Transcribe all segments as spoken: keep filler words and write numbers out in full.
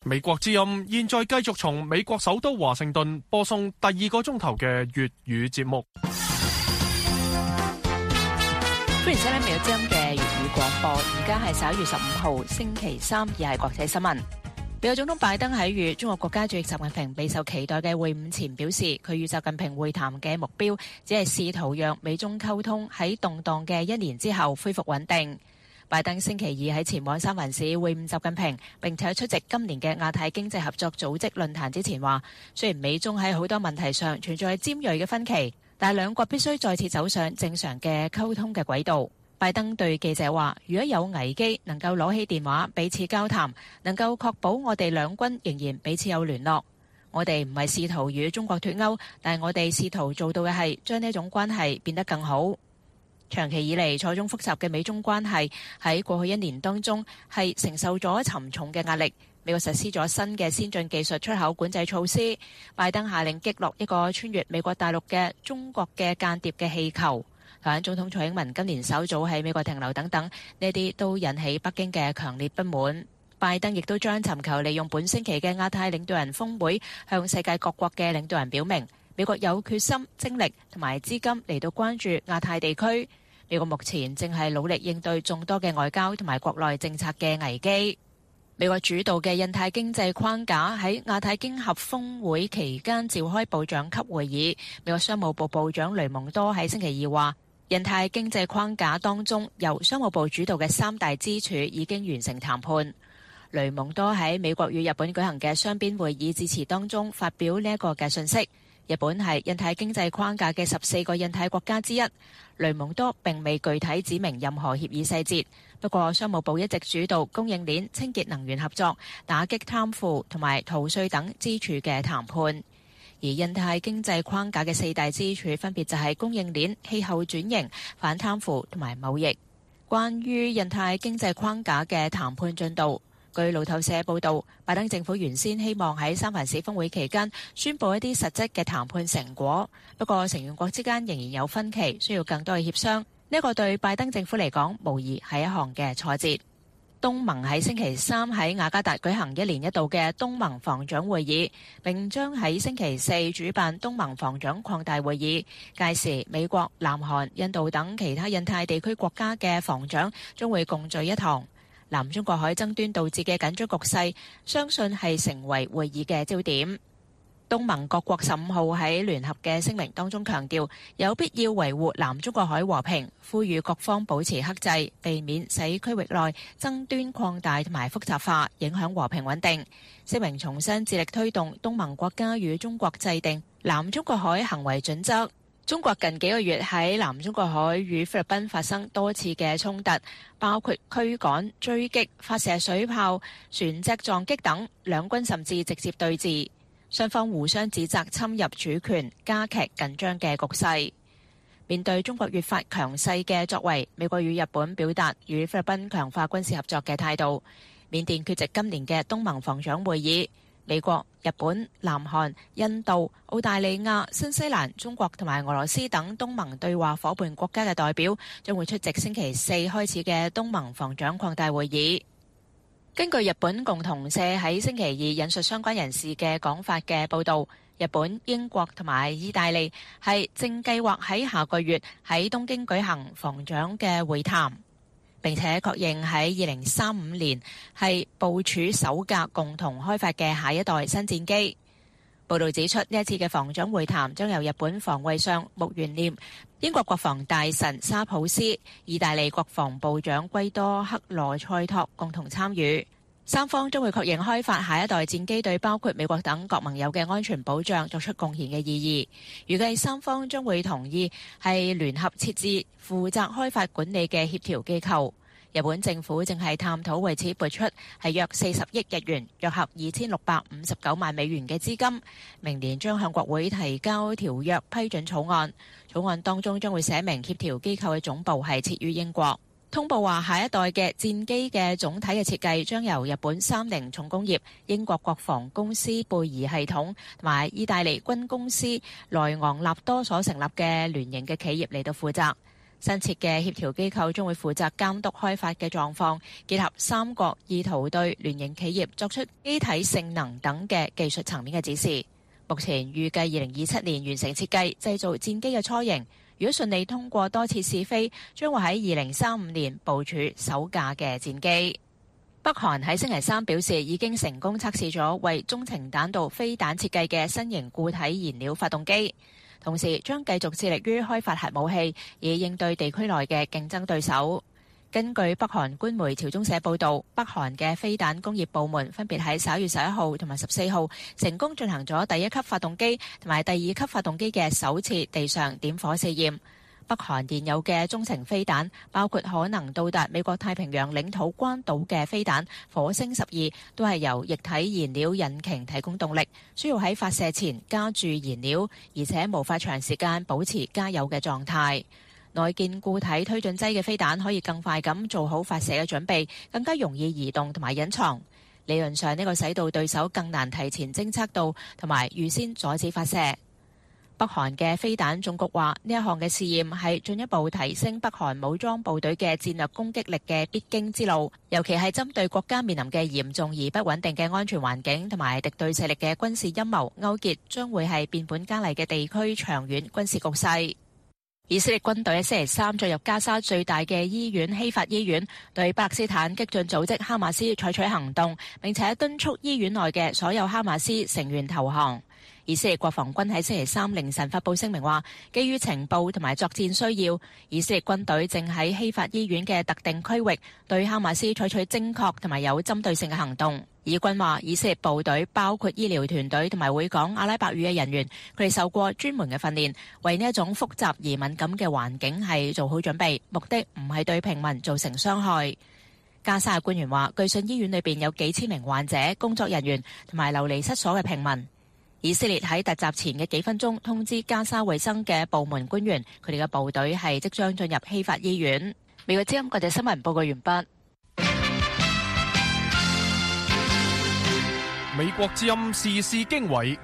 美國之音現在繼續從美國首都華盛頓播送第二個鐘頭嘅粵語節目。 歡迎收聽美國之音嘅粵語廣播，而家係十一月十五號星期三，而係國際新聞。美國總統拜登喺與中國國家主席習近平備受期待嘅會晤前表示，佢與習近平會談嘅目標只係試圖讓美中溝通喺動盪嘅一年之後恢復穩定。拜登星期二喺前往三藩市會晤習近平，並且出席今年嘅亞太經濟合作組織論壇之前話，雖然美中喺好多問題上存在尖銳嘅分歧，但係兩國必須再次走上正常嘅溝通嘅軌道。拜登對記者話，如果有危機，能夠攞起電話彼此交談，能夠確保我哋兩軍仍然彼此有聯絡。我哋唔係試圖與中國脫鈎，但係我哋試圖做到嘅係將呢種關係變得更好。長期以嚟錯綜複雜嘅美中關係喺過去一年當中係承受咗沉重嘅壓力。美國實施咗新嘅先進技術出口管制措施，拜登下令擊落一個穿越美國大陸嘅中國嘅間諜嘅氣球。台灣總統蔡英文今年首早喺美國停留等等，呢啲都引起北京嘅強烈不滿。拜登亦都將尋求利用本星期嘅亞太領導人峰會，向世界各國嘅領導人表明，美國有決心、精力同埋資金嚟到關注亞太地區。美國目前正係努力應對眾多嘅外交同埋國內政策嘅危機。美國主導嘅印太經濟框架喺亞太經合峰會期間召開部長級會議。美國商務部部長雷蒙多喺星期二話，印太經濟框架當中由商務部主導嘅三大支柱已經完成談判。雷蒙多喺美國與日本舉行嘅雙邊會議致辭當中發表呢一個嘅信息。日本係印太經濟框架嘅十四個印太國家之一。雷蒙多並未具體指明任何協議細節，不過商務部一直主導供應鏈、清潔能源合作、打擊貪腐同埋逃稅等支柱嘅談判。而印太經濟框架嘅四大支柱分別就係供應鏈、氣候轉型、反貪腐同埋貿易。關於印太經濟框架嘅談判進度，據路透社報道，拜登政府原先希望喺三藩市峰會期間宣佈一啲實質嘅談判成果，不過成員國之間仍然有分歧，需要更多嘅協商。呢個對拜登政府嚟講，無疑係一項嘅挫折。東盟喺星期三喺雅加達舉行一年一度嘅東盟防長會議，並將喺星期四主辦東盟防長擴大會議。屆時，美國、南韓、印度等其他印太地區國家嘅防長將會共聚一堂。南中國海爭端導致嘅緊張局勢，相信係成為會議嘅焦點。東盟各國十五號喺聯合嘅聲明當中強調，有必要維護南中國海和平，呼籲各方保持克制，避免使區域內爭端擴大同埋複雜化，影響和平穩定。聲明重申致力推動東盟國家與中國制定南中國海行為準則。中國近幾個月喺南中國海與菲律賓發生多次嘅衝突，包括驅趕、追擊、發射水炮、船隻撞擊等，兩軍甚至直接對峙，雙方互相指責侵入主權，加劇緊張嘅局勢。面對中國越發強勢嘅作為，美國與日本表達與菲律賓強化軍事合作嘅態度。緬甸缺席今年嘅東盟防長會議。美國、日本、南韓、印度、澳大利亞、新西蘭、中國同埋俄羅斯等東盟對話夥伴國家嘅代表將會出席星期四開始嘅東盟防長擴大會議。根據日本共同社喺星期二引述相關人士嘅講法嘅報導，日本、英國同埋意大利係正計劃喺下個月喺東京舉行防長嘅會談。並且確認喺二零三五年係部署首架共同開發嘅下一代新戰機。報道指出，呢一次嘅防長會談將由日本防衛相木原稔、英國國防大臣沙普斯、意大利國防部長圭多克羅塞托共同參與。三方將會確認開發下一代戰機對包括美國等各盟友嘅安全保障作出貢獻嘅意義。預計三方將會同意係聯合設置負責開發管理嘅協調機構。日本政府正係探討為此撥出係約四十億日元，約合二千六百五十九萬美元嘅資金，明年將向國會提交條約批准草案。草案當中將會寫明協調機構嘅總部係設於英國。通報話，下一代嘅戰機嘅總體嘅設計將由日本三菱重工業、英國國防公司貝爾系統同埋意大利軍公司萊昂納多所成立嘅聯營嘅企業嚟到負責。 新設嘅協調機構將會負責監督開發嘅狀況，結合三國意圖對聯營企業作出機體性能等嘅技術層面嘅指示。目前預計二零二七年完成設計製造戰機嘅初型，如果順利通過多次試飛，將會喺二零三五年部署首架嘅戰機。北韓喺星期三表示，已經成功測試咗為中程彈道飛彈設計嘅新型固體燃料發動機，同時將繼續致力於開發核武器，以應對地區內嘅競爭對手。根據北韓官媒朝中社報導，北韓嘅飛彈工業部門分別喺十一月十一號同埋十四號成功進行咗第一級發動機同埋第二級發動機嘅首次地上點火試驗。北韓現有嘅中程飛彈包括可能到達美國太平洋領土關島嘅飛彈火星十二，都係由液體燃料引擎提供動力，需要喺發射前加注燃料，而且無法長時間保持加油嘅狀態。內建固體推進劑嘅飛彈可以更快咁做好發射嘅準備，更加容易移動同埋隱藏。理論上呢個使到對手更難提前偵測到同埋預先阻止發射。北韓嘅飛彈總局話，呢一項嘅試驗係進一步提升北韓武裝部隊嘅戰略攻擊力嘅必經之路，尤其係針對國家面臨嘅嚴重而不穩定嘅安全環境同埋敵對勢力嘅軍事陰謀勾結，將會係變本加厲嘅地區長遠軍事局勢。以色列軍隊喺星期三進入加沙最大嘅醫院希法醫院，對巴勒斯坦激進組織哈馬斯採取行動，並且敦促醫院內嘅所有哈馬斯成員投降。以色列國防軍喺星期三凌晨發佈聲明話，基於情報同埋作戰需要，以色列軍隊正喺希法醫院嘅特定區域對哈馬斯採取精確同埋有針對性嘅行動。以軍話，以色列部隊包括醫療團隊同埋會講阿拉伯語嘅人員，佢哋受過專門嘅訓練，為呢一種複雜而敏感嘅環境係做好準備，目的唔係對平民造成傷害。加沙嘅官員話，據信醫院裏邊有幾千名患者、工作人員同埋流離失所嘅平民。以色列喺突襲前嘅幾分鐘通知加沙衛生嘅部門官員，佢哋嘅部隊係即將進入希法醫院。美國之音國際新聞報告完畢。 美國之音時事經緯。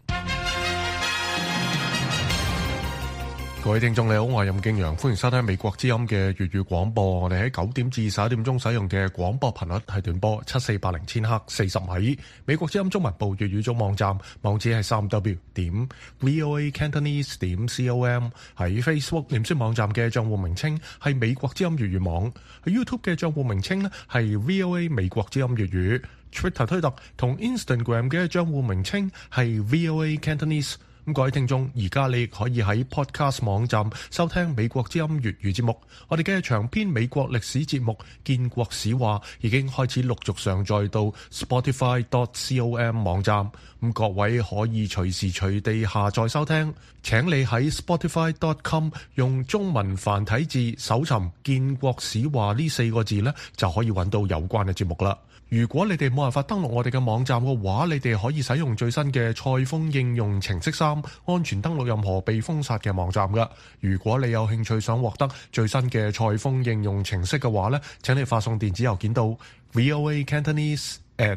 各位聽眾你好，我係任敬陽，歡迎收聽美國之音嘅粵語廣播。我哋喺九點至十一點鐘使用嘅廣播頻率係短波七四八零千赫四十米。美國之音中文部粵語組網站網址係三 w 點 voa cantonese 點 com。喺 Facebook 臉書網站嘅賬戶名稱係美國之音粵語網。喺 YouTube 嘅賬戶名稱呢係 VOA 美國之音粵語。Twitter 推特同 Instagram 嘅賬戶名稱係 VOA Cantonese。咁各位聽眾，而家你亦可以喺 Podcast 網站收聽美國之音粵語節目。我哋嘅長篇美國歷史節目《建國史話》已經開始陸續上載到 Spotify dot com 網站。咁各位可以隨時隨地下載收聽。請你喺 Spotify dot com 用中文繁體字搜尋《建國史話》呢四個字呢，就可以揾到有關嘅節目啦。如果你哋冇辦法登錄我哋嘅網站嘅話，你哋可以使用最新嘅賽風應用程式三，安全登錄任何被封殺嘅網站㗎。如果你有興趣想獲得最新嘅賽風應用程式嘅話呢，請你發送電子郵件到 voa cantonese at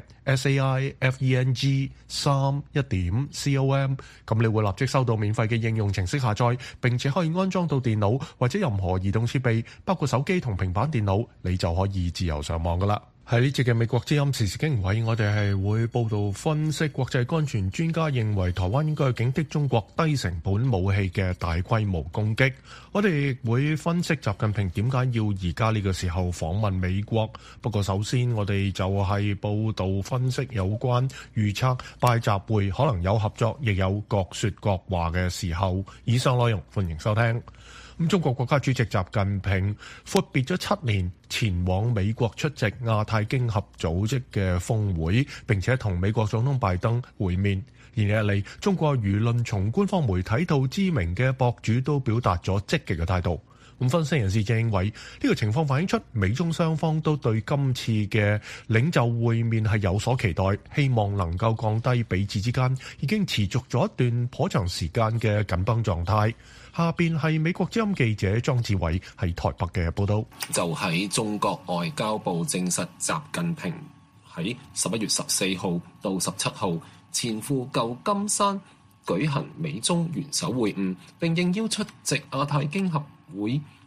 saifeng 三一點 com， 咁你會立即收到免費嘅應用程式下載，並且可以安裝到電腦或者任何移動設備，包括手機同平板電腦，你就可以自由上網㗎啦。喺呢節嘅美國之音時事經緯，我哋係會報道分析國際安全專家認為台灣應該警惕中國低成本武器嘅大規模攻擊。我哋亦會分析習近平點解要而家呢個時候訪問美國。不過首先我哋就係報道分析有關預測拜習會可能有合作，亦有各說各話嘅時候。以上內容歡迎收聽。咁中國國家主席習近平闊別咗七年，前往美國出席亞太經合組織嘅峰會，並且同美國總統拜登會面。連日嚟，中國輿論從官方媒體到知名嘅博主都表達咗積極嘅態度。咁分析人士就認為，呢個情況反映出美中雙方都對今次嘅領袖會面係有所期待，希望能夠降低彼此之間已經持續咗一段頗長時間嘅緊繃狀態。下邊係美國之音記者莊志偉喺台北嘅報道。 就喺中國外交部證實，習近平喺十一月十四號到十七號前赴舊金山舉行美中元首會晤，並應邀出席亞太經合會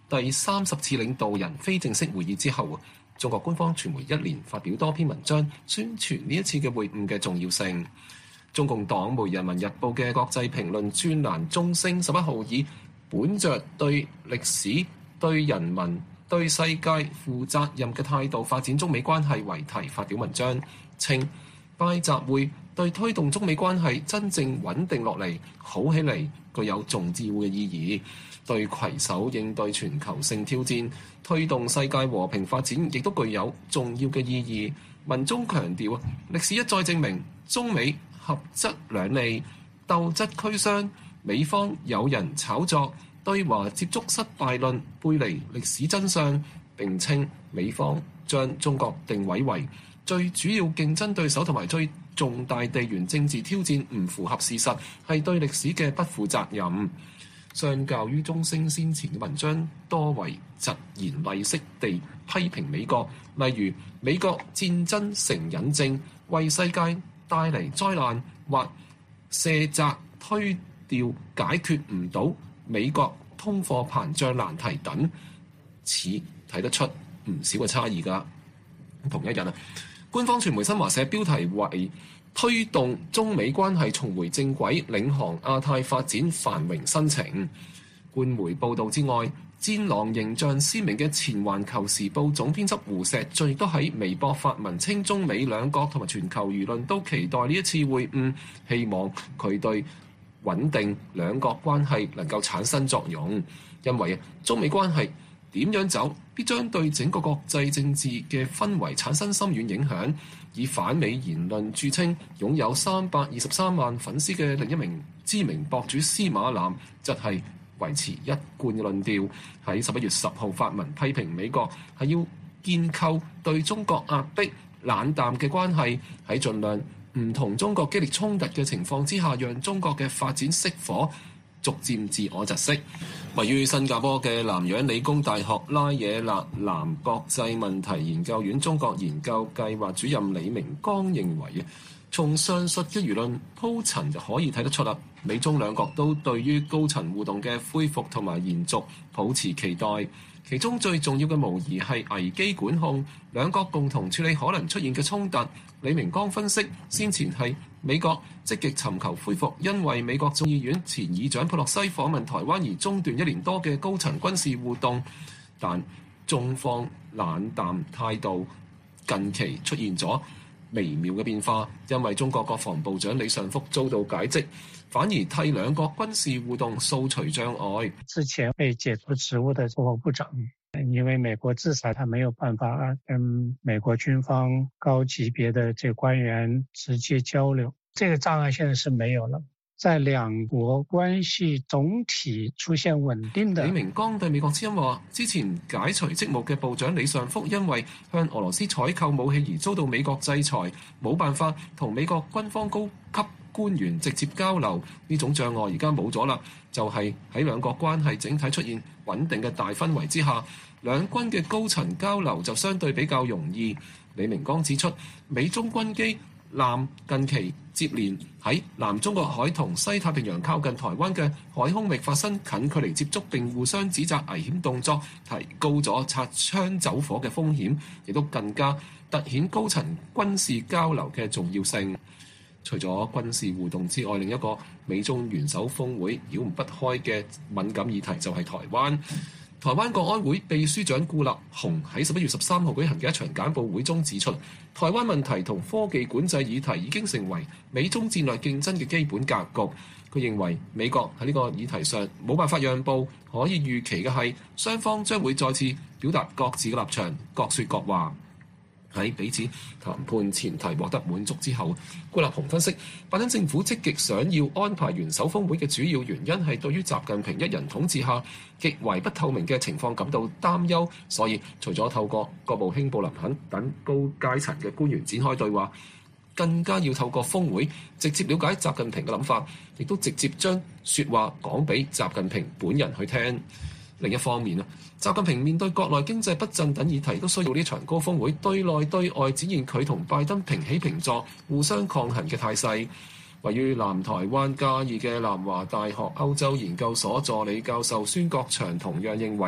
第三十次領導人非正式會議之後，中國官方傳媒一連發表多篇文章，宣傳呢一次嘅會晤嘅重要性。中共黨媒《人民日報》嘅國際評論專欄中聲十一號以本着對歷史、對人民、對世界負責任嘅態度發展中美關係為題發表文章，稱拜習會對推動中美關係真正穩定落嚟、好起嚟具有重要嘅意義，對攜手應對全球性挑戰、推動世界和平發展亦都具有重要嘅意義。文中強調啊，歷史一再證明中美合則兩利，鬥則俱傷。美方有人炒作對華接觸失敗論，背離歷史真相，並稱美方將中國定位為最主要競爭對手同埋最重大地緣政治挑戰，唔符合事實，係對歷史嘅不負責任。相較於中聲先前嘅文章，多為疾言厲色地批評美國，例如美國戰爭成癮症，為世界帶嚟災難，或卸責推掉解決唔到美國通貨膨脹難題等，此睇得出唔少嘅差異㗎。同一日啊，官方傳媒新華社標題為推動中美關係重回正軌，領航亞太發展繁榮新程。官媒報導之外，戰狼形象鮮明嘅前環球時報總編輯胡錫進亦都喺微博發文稱，中美兩國同埋全球輿論都期待呢一次會晤，希望佢對穩定兩國關係能夠產生作用。因為中美關係點樣走，必將對整個國際政治嘅氛圍產生深遠影響。以反美言論著稱、擁有三百二十三萬粉絲嘅另一名知名博主司馬南，則係維持一貫嘅論調，喺十一月十號發文批評美國係要建構對中國壓迫冷淡嘅關係，喺盡量唔同中國激烈衝突嘅情況之下，讓中國嘅發展熄火，逐漸自我窒息。位於新加坡嘅南洋理工大學拉惹納蘭國際問題研究院中國研究計劃主任李明剛認為，從上述嘅輿論鋪陳就可以睇得出啦，美中兩國都對於高層互動嘅恢復同埋延續抱持期待。其中最重要嘅無疑係危機管控，兩國共同處理可能出現嘅衝突。李明剛分析，先前係美國積極尋求恢復，因為美國眾議院前議長佩洛西訪問台灣而中斷一年多嘅高層軍事互動，但中方冷淡態度近期出現咗微妙嘅變化，因為中國國防部長李尚福遭到解職，反而替兩國軍事互動掃除障礙。 之前被解除職務的國防部長，因為美國制裁，他沒有辦法跟美國軍方高級別的這官員直接交流，這個障礙現在是沒有了。在兩國關係總體出現穩定的。李明剛對美國之音話，之前解除職務嘅部長李尚福因為向俄羅斯採購武器而遭到美國制裁，冇辦法同美國軍方高級官員直接交流，呢種障礙而家冇咗啦。就係喺兩國關係整體出現穩定嘅大氛圍之下，兩軍嘅高層交流就相對比較容易。李明剛指出，美中軍機艦近期接連喺南中國海同西太平洋靠近台灣嘅海空域發生近距離接觸，並互相指責危險動作，提高咗擦槍走火嘅風險，亦都更加凸顯高層軍事交流嘅重要性。除咗軍事互動之外，另一個美中元首峰會繞唔不開嘅敏感議題就係台灣。台灣國安會秘書長顧立雄喺十一月十三號舉行嘅一場簡報會中指出，台灣問題同科技管制議題已經成為美中戰略競爭嘅基本格局。佢認為美國喺呢個議題上冇辦法讓步，可以預期嘅係雙方將會再次表達各自嘅立場，各說各話。喺彼此談判前提獲得滿足之後，顧立雄分析，拜登政府積極想要安排元首峰會嘅主要原因係對於習近平一人統治下極為不透明嘅情況感到擔憂，所以除咗透過國務卿布林肯等高階層嘅官員展開對話，更加要透過峰會直接了解習近平嘅諗法，亦都直接將說話講俾習近平本人去聽。另一方面啊，習近平面對國內經濟不振等議題，都需要呢場高峰會對內對外展現佢同拜登平起平坐、互相抗衡嘅態勢。位於南台灣嘉義嘅南華大學歐洲研究所助理教授孫國祥同樣認為，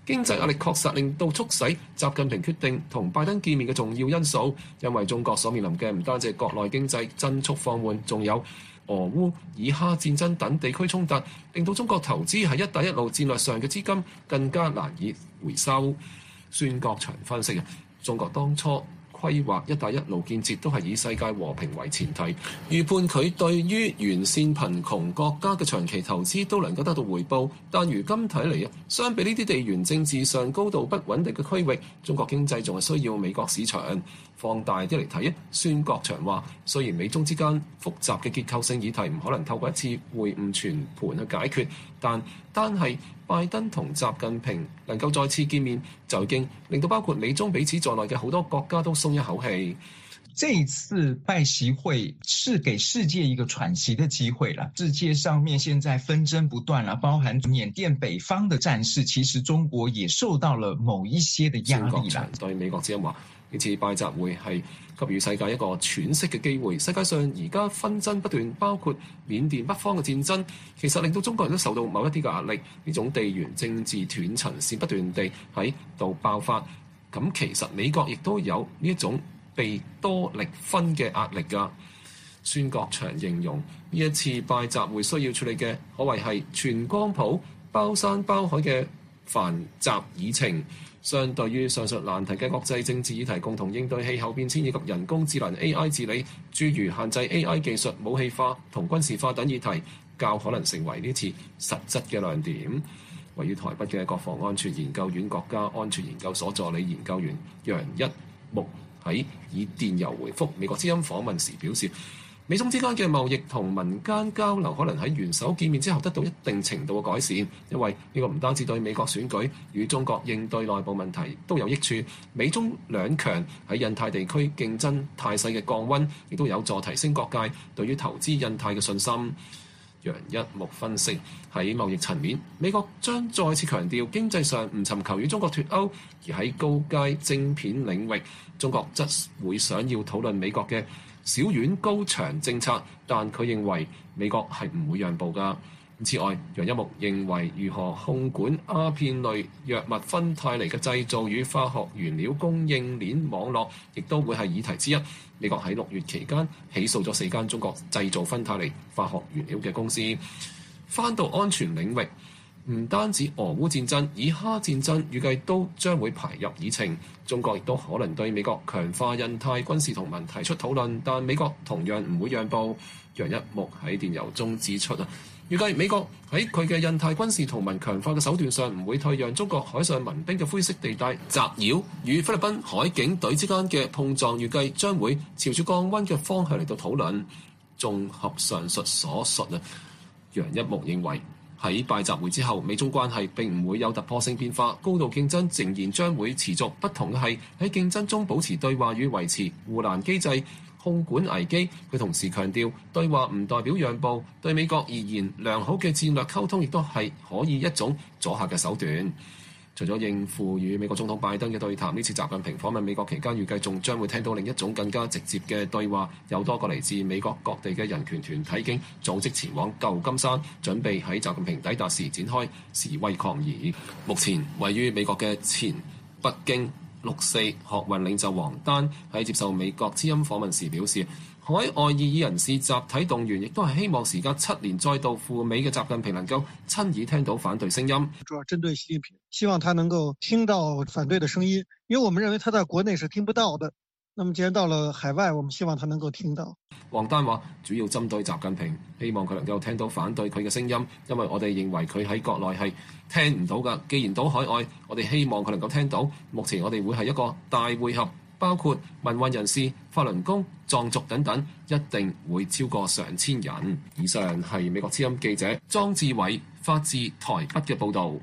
經濟壓力確實令到促使習近平決定同拜登見面嘅重要因素，因為中國所面臨嘅唔單止係國內經濟增速放緩，仲有俄烏以哈戰爭等地區衝突，令到中國投資喺一帶一路戰略上嘅資金更加難以回收。孫國祥分析啊，中國當初規劃一帶一路建設都係以世界和平為前提，預判佢對於沿線貧窮國家嘅長期投資都能夠得到回報。但如今睇嚟啊，相比呢啲地緣政治上高度不穩定嘅區域，中國經濟仲係需要美國市場。放大啲嚟睇啊，孫國祥話：雖然美中之間複雜嘅結構性議題唔可能透過一次會晤全盤去解決，但單係拜登同習近平能夠再次見面，就已經令到包括美中彼此在內嘅好多國家都鬆一口氣。 這一次拜習會是給世界一個喘息的機會了。世界上面現在紛爭不斷了，包含緬甸北方的戰事，其實中國也受到了某一些的壓力啦。 對美國之音話，呢次拜習會係給予世界一個喘息嘅機會。世界上而家紛爭不斷，包括緬甸北方嘅戰爭，其實令到中國人都受到某一啲嘅壓力。呢種地緣政治斷層線不斷地喺度爆發，咁其實美國亦都有呢一種被多力分嘅壓力㗎。孫國祥形容呢一次拜習會需要處理嘅，可謂係全光譜、包山包海嘅繁雜議程。相對於上述難題嘅國際政治議題，共同應對氣候變遷以及人工智能 A I 治理，諸如限制 A I 技術武器化同軍事化等議題，較可能成為呢次實質嘅亮點。位於台北嘅國防安全研究院國家安全研究所助理研究員楊一木喺以電郵回覆美國之音訪問時表示，美中之間嘅貿易同民間交流可能喺元首見面之後得到一定程度嘅改善，因為呢個唔單止對美國選舉與中國應對內部問題都有益處，美中兩強喺印太地區競爭態勢嘅降溫，亦都有助提升各界對於投資印太嘅信心。楊一木分析，喺貿易層面，美國將再次強調經濟上唔尋求與中國脫歐，而喺高階晶片領域，中國則會想要討論美國嘅小院高牆政策，但佢認為美國係唔會讓步㗎。此外，楊一木認為如何控管鴉片類藥物芬太尼嘅製造與化學原料供應鏈網絡，亦都會係議題之一。美國喺六月期間起訴咗四間中國製造芬太尼化學原料嘅公司。翻到安全領域，唔單止俄烏戰爭，以哈戰爭預計都將會排入議程。中國亦都可能對美國強化印太軍事同盟提出討論，但美國同樣唔會讓步。楊一木喺電郵中指出啊，預計美國喺佢嘅印太軍事同盟強化嘅手段上唔會退讓，中國海上民兵嘅灰色地帶襲擾與菲律賓海警隊之間嘅碰撞，預計將會朝住降溫嘅方向嚟到討論。綜合上述所述啊，楊一木認為喺拜習會之後，美中關係並唔會有突破性變化，高度競爭仍然將會持續。不同嘅係喺競爭中保持對話與維持護欄機制，控管危機。佢同時強調，對話唔代表讓步，對美國而言，良好嘅戰略溝通亦都係可以一種阻嚇嘅手段。除咗應付與美國總統拜登嘅對談，呢次習近平訪問美國期間，預計仲將會聽到另一種更加直接嘅對話。有多個嚟自美國各地嘅人權團體已經組織前往舊金山，準備喺習近平抵達時展開示威抗議。目前位於美國嘅前北京六四學運領袖王丹喺接受美國之音訪問時表示，海外異議人士集體動員，亦都係希望時隔七年再度赴美嘅習近平能夠親耳聽到反對聲音。 主要針對習近平，希望他能夠聽到反對的聲音，因為我們認為他在國內是聽不到的。那麼既然到了海外，我們希望他能夠聽到。 王丹話主要針對習近平，希望佢能夠聽到反對佢嘅聲音，因為我哋認為佢喺國內係聽唔到㗎。既然到海外，我哋希望佢能夠聽到。目前我哋會係一個大會合，包括民運人士、法輪功、藏族等等，一定會超過上千人。以上係美國之音記者莊志偉發自台北嘅報導。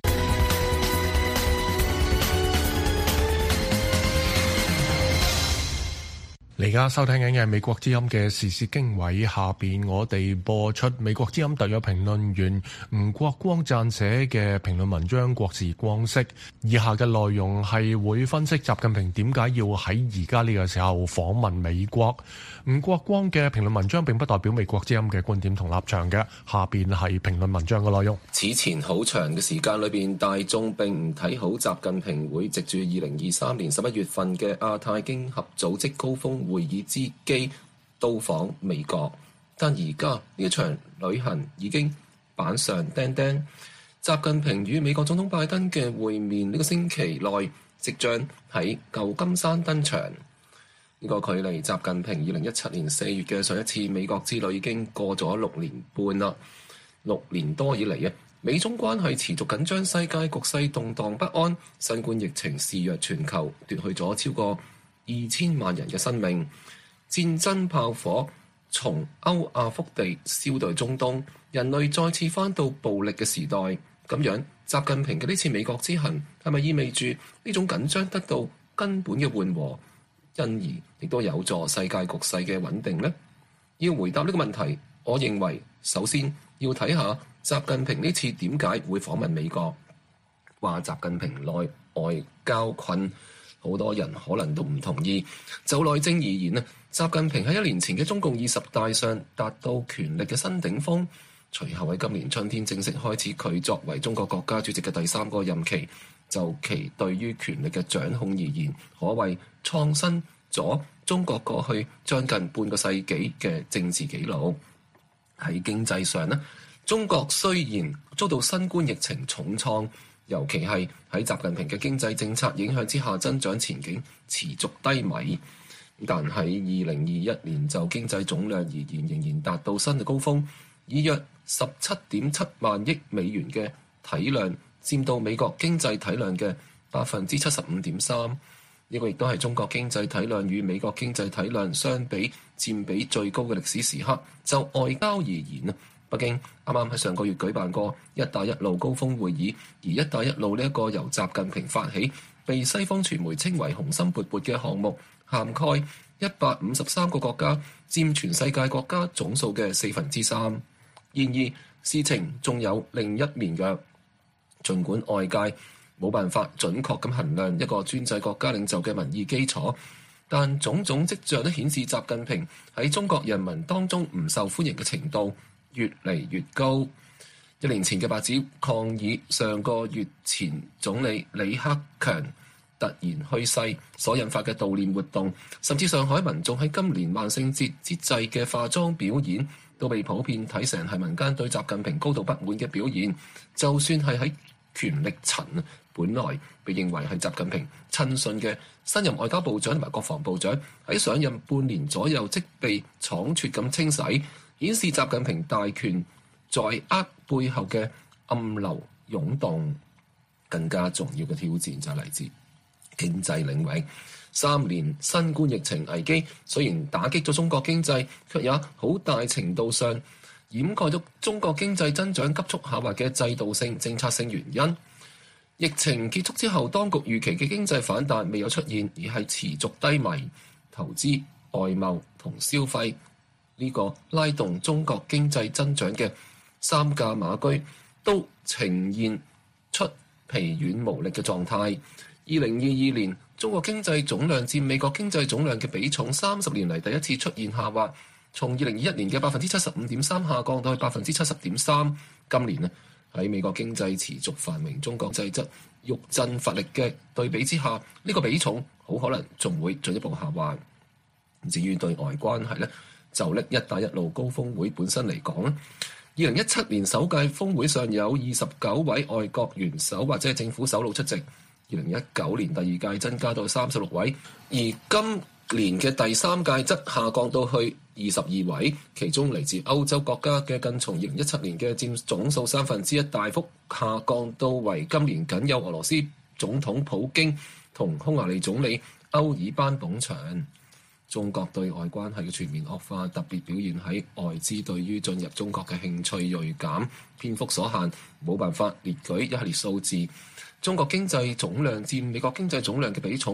你而家收聽緊嘅係美國之音嘅時事經緯，下邊我哋播出美國之音特約評論員吳國光撰寫嘅評論文章《國事光式》。以下嘅內容係會分析習近平點解要喺而家呢個時候訪問美國。吳國光嘅評論文章並不代表美國之音嘅觀點同立場嘅。下邊係評論文章嘅內容。 此前好長嘅時間裏邊，大眾並唔睇好習近平會藉住二零二三年十一月份嘅亞太經合組織高峰會議之機到訪美國，但而家呢一場旅行已經板上釘釘。習近平與美國總統拜登嘅會面呢個星期內即將喺舊金山登場。呢個距離習近平二零一七年四月嘅上一次美國之旅已經過咗六年半啦。六年多以嚟啊，美中關係持續緊張，世界局勢動盪不安，新冠疫情肆虐全球，奪去咗超過二千萬人嘅生命。戰爭炮火從歐亞福地燒到中東，人類再次返到暴力嘅時代。咁樣，習近平嘅呢次美國之行係咪意味住呢種緊張得到根本嘅緩和，因而亦都有助世界局勢嘅穩定呢？要回答呢個問題，我認為首先要睇下習近平呢次點解會訪問美國。話習近平內外交困，好多人可能都唔同意。就內政而言啊，習近平喺一年前嘅中共二十大上達到權力嘅新頂峰，隨後喺今年春天正式開始佢作為中國國家主席嘅第三個任期。就其對於權力嘅掌控而言，可謂創新咗中國過去將近半個世紀嘅政治紀錄。喺經濟上呢，中國雖然遭到新冠疫情重創，尤其係喺習近平嘅經濟政策影響之下，增長前景持續低迷。但喺二零二一年就經濟總量而言，仍然達到新嘅高峰，以約十七點七萬億美元嘅體量，佔到美國經濟體量嘅百分之七十五點三。呢個亦都係中國經濟體量與美國經濟體量相比佔比最高嘅歷史時刻。就外交而言啊，北京啱啱喺上個月舉辦過一帶一路高峰會議，而一帶一路呢一個由習近平發起，被西方傳媒稱為雄心勃勃嘅項目，涵蓋一百五十三個國家，佔全世界國家總數嘅四分之三。然而事情仲有另一面嘅，儘管外界冇辦法準確咁衡量一個專制國家領袖嘅民意基礎，但種種跡象都顯示習近平喺中國人民當中唔受歡迎嘅程度越嚟越高。一年前嘅白紙抗議，上個月前總理李克強突然去世所引發嘅悼念活動，甚至上海民眾喺今年萬聖節之際嘅化妝表演，都被普遍睇成係民間對習近平高度不滿嘅表現。就算係喺權力層本來被認為係習近平親信嘅新任外交部長同埋國防部長，喺上任半年左右即被倉促咁清洗，顯示習近平大權在握背後嘅暗流湧動。更加重要嘅挑戰就係嚟自經濟領域。三年新冠疫情危機雖然打擊咗中國經濟，卻也好大程度上掩蓋咗中國經濟增長急速下滑嘅制度性、政策性原因。疫情結束之後，當局預期嘅經濟反彈未有出現，而係持續低迷。投資、外貿同消費呢個拉動中國經濟增長嘅三駕馬車都呈現出疲軟無力嘅狀態。二零二二年，中國經濟總量佔美國經濟總量嘅比重三十年嚟第一次出現下滑，從二零二一年嘅百分之七十五點三下降到去百分之七十點三。今年呢，喺美國經濟持續繁榮、中國製質欲振乏力嘅對比之下，呢、這個比重好可能仲會進一步下滑。至於對外關係呢，就拎一帶一路高峰會本身嚟講咧，二零一七年首屆峰會上有二十九位外國元首或者係政府首腦出席，二零一九年第二屆增加到三十六位，而今年嘅第三屆則下降到去二十二位，其中嚟自歐洲國家嘅更從二零一七年嘅佔總數三分之一大幅下降到為今年僅有俄羅斯總統普京同匈牙利總理歐爾班捧場。中國對外關係嘅全面惡化，特別表現喺外資對於進入中國嘅興趣銳減，篇幅所限，冇辦法列舉一系列數字。中國經濟總量佔美國經濟總量嘅比重，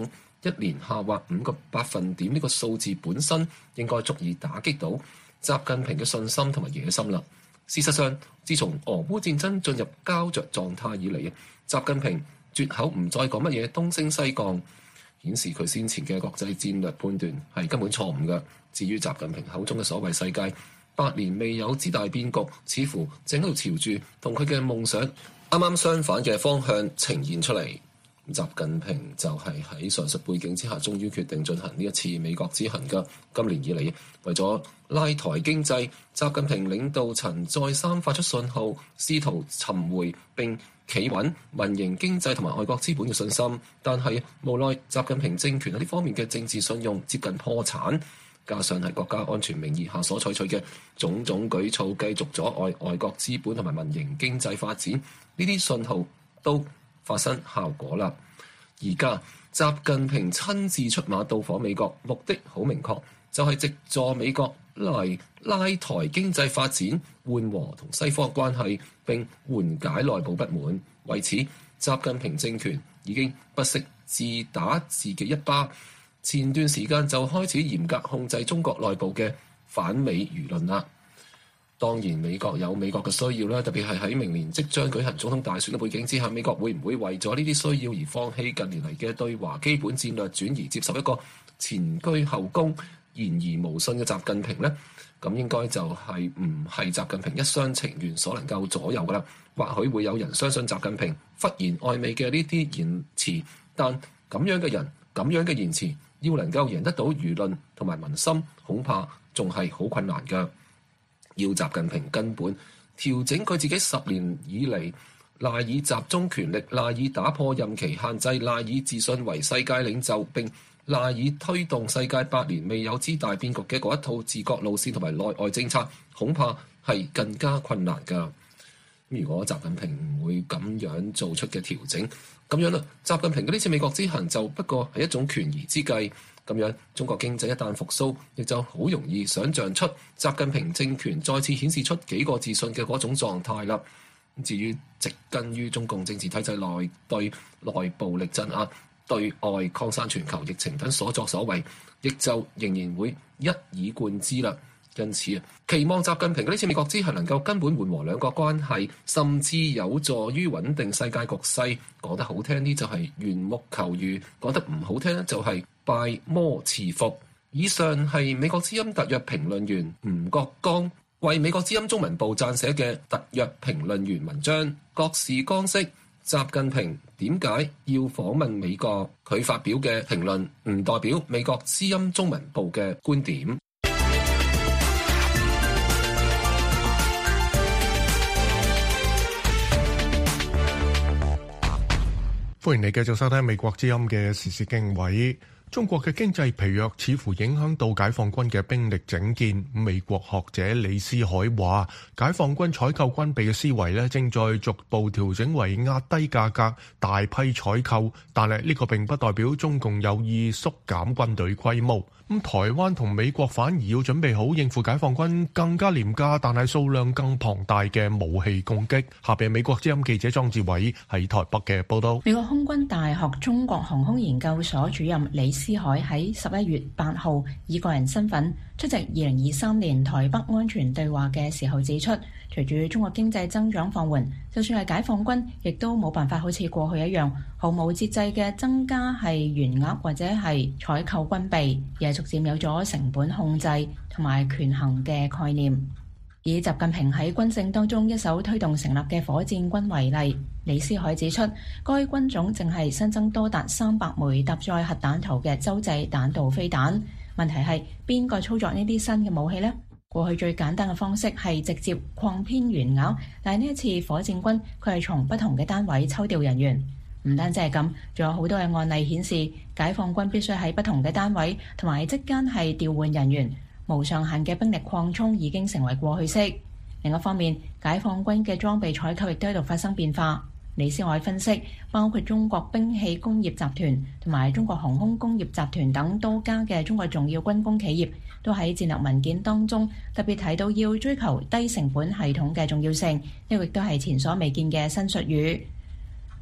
一年下滑五個百分點呢個數字本身應該足以打擊到習近平嘅信心同埋野心啦。事實上，自從俄烏戰爭進入膠着狀態以嚟，習近平絕口唔再講乜嘢東升西降，顯示佢先前嘅國際戰略判斷係根本錯誤嘅。至於習近平口中嘅所謂世界百年未有之大變局，似乎正喺度朝住同佢嘅夢想啱啱相反嘅方向呈現出嚟。習近平就係喺上述背景之下，終於決定進行呢一次美國之行嘅。今年以嚟，為咗拉抬經濟，習近平領導層再三發出信號，試圖尋回並企穩民營經濟同埋外國資本嘅信心。但係無奈習近平政權喺呢方面嘅政治信用接近破產，加上係國家安全名義下所採取嘅種種舉措，繼續阻礙外國資本同埋民營經濟發展，呢啲信號都發生效果啦。而家習近平親自出馬到訪美國，目的好明確，就係藉助美國嚟拉抬經濟發展，緩和同西方關係，並緩解內部不滿。為此，習近平政權已經不惜自打自己一巴。前段時間就開始嚴格控制中國內部嘅反美輿論啦。當然美國有美國嘅需要啦，特別係喺明年即將舉行總統大選嘅背景之下，美國會唔會為咗呢啲需要而放棄近年嚟嘅對華基本戰略轉移，接受一個前居後恭、言而無信嘅習近平呢？咁應該就係唔係習近平一廂情願所能夠左右噶啦。或許會有人相信習近平忽然愛美嘅呢啲言辭，但咁樣嘅人、咁樣嘅言辭，要能夠贏得到輿論同埋民心，恐怕仲係好困難㗎。要習近平根本調整佢自己十年以嚟賴以集中權力、賴以打破任期限制、賴以自信為世界領袖，並賴以推動世界百年未有之大變局嘅嗰一套治國路線同埋內外政策，恐怕係更加困難㗎。如果習近平唔會咁樣做出嘅調整，咁樣啦，習近平嘅呢次美國之行就不過係一種權宜之計。咁樣，中國經濟一旦復甦，亦就好容易想像出習近平政權再次顯示出幾個自信嘅嗰種狀態啦。至於植根於中共政治體制內對內暴力鎮壓、對外擴散全球疫情等所作所為，亦就仍然會一以貫之啦。因此啊，期望習近平嘅呢次美國之行能夠根本緩和兩國關係，甚至有助於穩定世界局勢。講得好聽啲就係緣木求魚，講得唔好聽咧就係拜魔賜福。以上係美國之音特約評論員吳國剛為美國之音中文部撰寫嘅特約評論員文章。各式各式，習近平點解要訪問美國？佢發表嘅評論唔代表美國之音中文部嘅觀點。 歡迎你繼續收聽美國之音嘅時事經緯。中國嘅經濟疲弱似乎影響到解放軍嘅兵力整建。美國學者李思海話，解放軍採購軍備嘅思維咧，正在逐步調整為壓低價格、大批採購，但係呢個並不代表中共有意縮減軍隊規模。咁台灣同美國反而要準備好應付解放軍更加廉價但係數量更龐大嘅武器攻擊。下邊美國之音記者莊志偉喺台北嘅報道。 美國空軍大學中國航空研究所主任李思海喺十一月八號以個人身份出席二零二三年台北安全對話嘅時候指出，隨住中國經濟增長放緩，就算係解放軍亦都冇辦法好似過去一樣毫無節制嘅增加係員額或者係採購軍備，而係逐漸有咗成本控制同埋權衡嘅概念。以習近平喺軍政當中一手推動成立嘅火箭軍為例，李思海指出，該軍種正係新增多達三百枚搭載核彈頭嘅洲際彈道飛彈。問題係邊個操作呢啲新嘅武器呢？過去最簡單嘅方式係直接擴編員額，但係呢一次火箭軍佢係從不同嘅單位抽調人員。唔單止係咁，仲有好多嘅案例顯示，解放軍必須喺不同嘅單位同埋即間係調換人員，無上限嘅兵力擴充已經成為過去式。另一方面，解放軍嘅裝備採購亦都喺度發生變化。李思海分析，包括中國兵器工業集團同埋中國航空工業集團等多家嘅中國重要軍工企業，都喺戰略文件當中特別提到要追求低成本系統嘅重要性，呢個亦都係前所未見嘅新術語。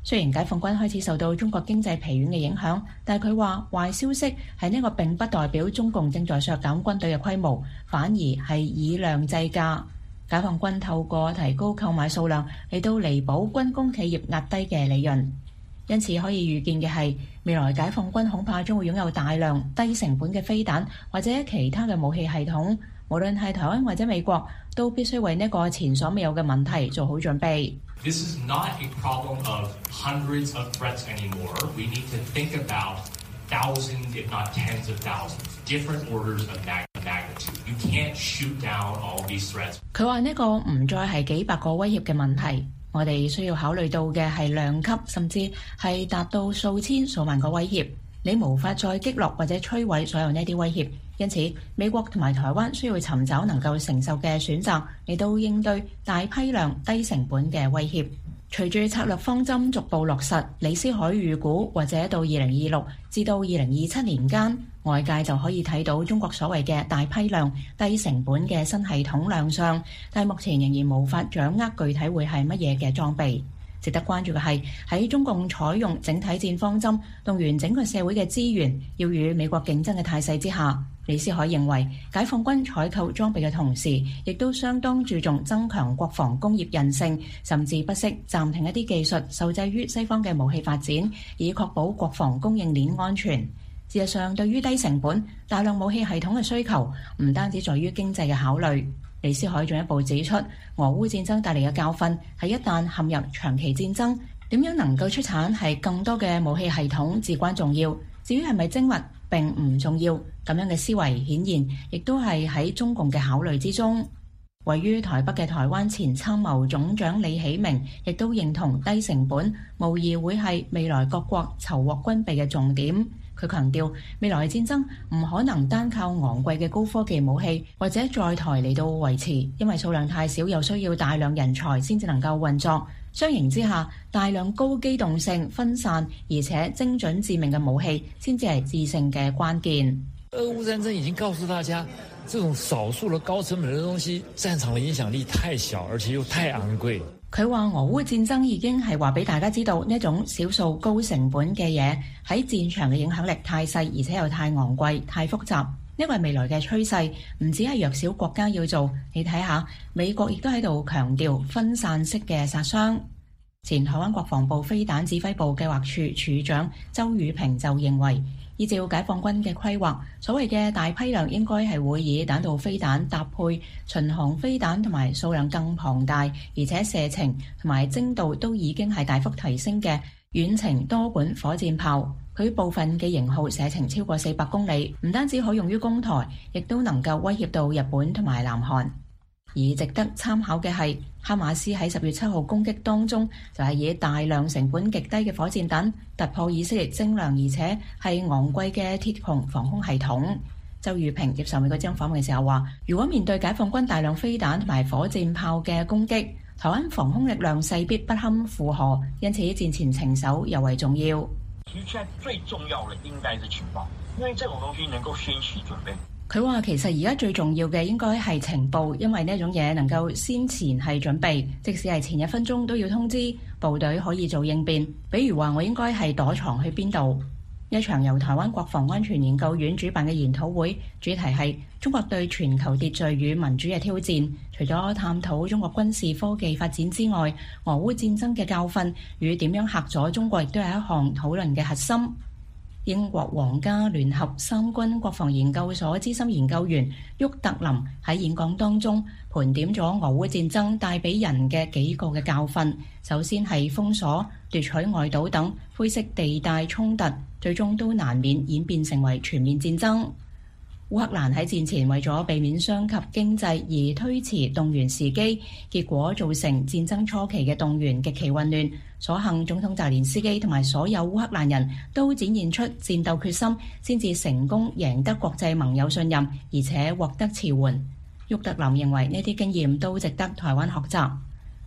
雖然解放軍開始受到中國經濟疲軟嘅影響，但係佢話壞消息係呢個並不代表中共正在削減軍隊嘅規模，反而係以量制價。解放軍透過提高購買數量嚟到彌補軍工企業壓低嘅利潤，因此可以預見嘅係未來解放軍恐怕將會擁有大量低成本嘅飛彈或者其他嘅武器系統，無論係台灣或者美國都必須為呢個前所未有嘅問題做好準備。 This is not a problem of hundreds of threats anymore. We need to think about thousands, if not tens of thousands, different orders of magnitude. You can't shoot down all these threats. 佢話呢個唔再係幾百個威脅嘅問題，我哋需要考慮到嘅係量級，甚至係達到數千數萬個威脅。你無法再擊落或者摧毀所有呢啲威脅，因此美國同埋台灣需要尋找能夠承受嘅選擇嚟到應對大批量低成本嘅威脅。隨住策略方針逐步落實，李思海預估或者到二零二六至到二零二七年間，外界就可以睇到中國所謂嘅大批量低成本嘅新系統亮相，但目前仍然無法掌握具體會係乜嘢嘅裝備。值得關注嘅係喺中共採用整體戰方針，動員整個社會嘅資源，要與美國競爭嘅態勢之下，李思海認為解放軍採購裝備嘅同時，亦都相當注重增強國防工業韌性，甚至不惜暫停一啲技術受制於西方嘅武器發展，以確保國防供應鏈安全。事實上，對於低成本、大量武器系統嘅需求，唔單止在於經濟嘅考慮。李思海進一步指出，俄烏戰爭帶嚟嘅教訓係一旦陷入長期戰爭，點樣能夠出產係更多嘅武器系統至關重要。至於係咪精密並唔重要，咁樣嘅思維顯然亦都係喺中共嘅考慮之中。位於台北嘅台灣前參謀總長李喜明亦都認同低成本無疑會係未來各國籌獲軍備嘅重點。佢強調，未來戰爭唔可能單靠昂貴嘅高科技武器或者載台嚟到維持，因為數量太少，又需要大量人才先至能夠運作。相形之下，大量高機動性、分散而且精準致命嘅武器先至係致勝嘅關鍵。 俄烏戰爭已經告訴大家，這種少數的高成本的東西，戰場的影響力太小，而且又太昂貴。 佢話俄烏戰爭已經係話俾大家知道，呢種少數高成本嘅嘢喺戰場嘅影響力太細，而且又太昂貴、太複雜。呢個係未來嘅趨勢，唔止係弱小國家要做。你睇下，美國亦都喺度強調分散式嘅殺傷。前台灣國防部飛彈指揮部計劃處處長周宇平就認為，依照解放軍嘅規劃，所謂嘅大批量應該係會以彈道飛彈搭配巡航飛彈，同埋數量更龐大，而且射程同埋精度都已經係大幅提升嘅遠程多管火箭炮。佢部分嘅型號射程超過四百公里，唔單止可用於攻台，亦都能夠威脅到日本同埋南韓。而值得參考嘅係，哈馬斯喺十月七號攻擊當中，就係以大量成本極低嘅火箭彈突破以色列精良而且係昂貴嘅鐵穹防空系統。周宇平接受美國之音訪問嘅時候話，如果面對解放軍大量飛彈同埋火箭炮嘅攻擊，台灣防空力量勢必不堪負荷，因此戰前情守尤為重要。 其實現在最重要嘅應該是情報，因為這種東西能夠先期準備。 佢話其實而家最重要嘅應該係情報，因為呢種嘢能夠先前係準備，即使係前一分鐘都要通知部隊可以做應變。比如話我應該係躲藏去邊度。一場由台灣國防安全研究院主辦嘅研討會，主題係中國對全球秩序與民主嘅挑戰。除咗探討中國軍事科技發展之外，俄烏戰爭嘅教訓與點樣嚇阻中國，亦都係一項討論嘅核心。英國皇家聯合三軍國防研究所資深研究員沃特林喺演講當中盤點咗俄烏戰爭帶俾人嘅幾個嘅教訓。首先係封鎖、奪取外島等灰色地帶衝突，最終都難免演變成為全面戰爭。烏克蘭喺戰前為咗避免傷及經濟而推遲動員時機，結果造成戰爭初期嘅動員極其混亂。所幸總統澤連斯基同埋所有烏克蘭人都展現出戰鬥決心，先至成功贏得國際盟友信任，而且獲得馳援。沃特林認為呢啲經驗都值得台灣學習。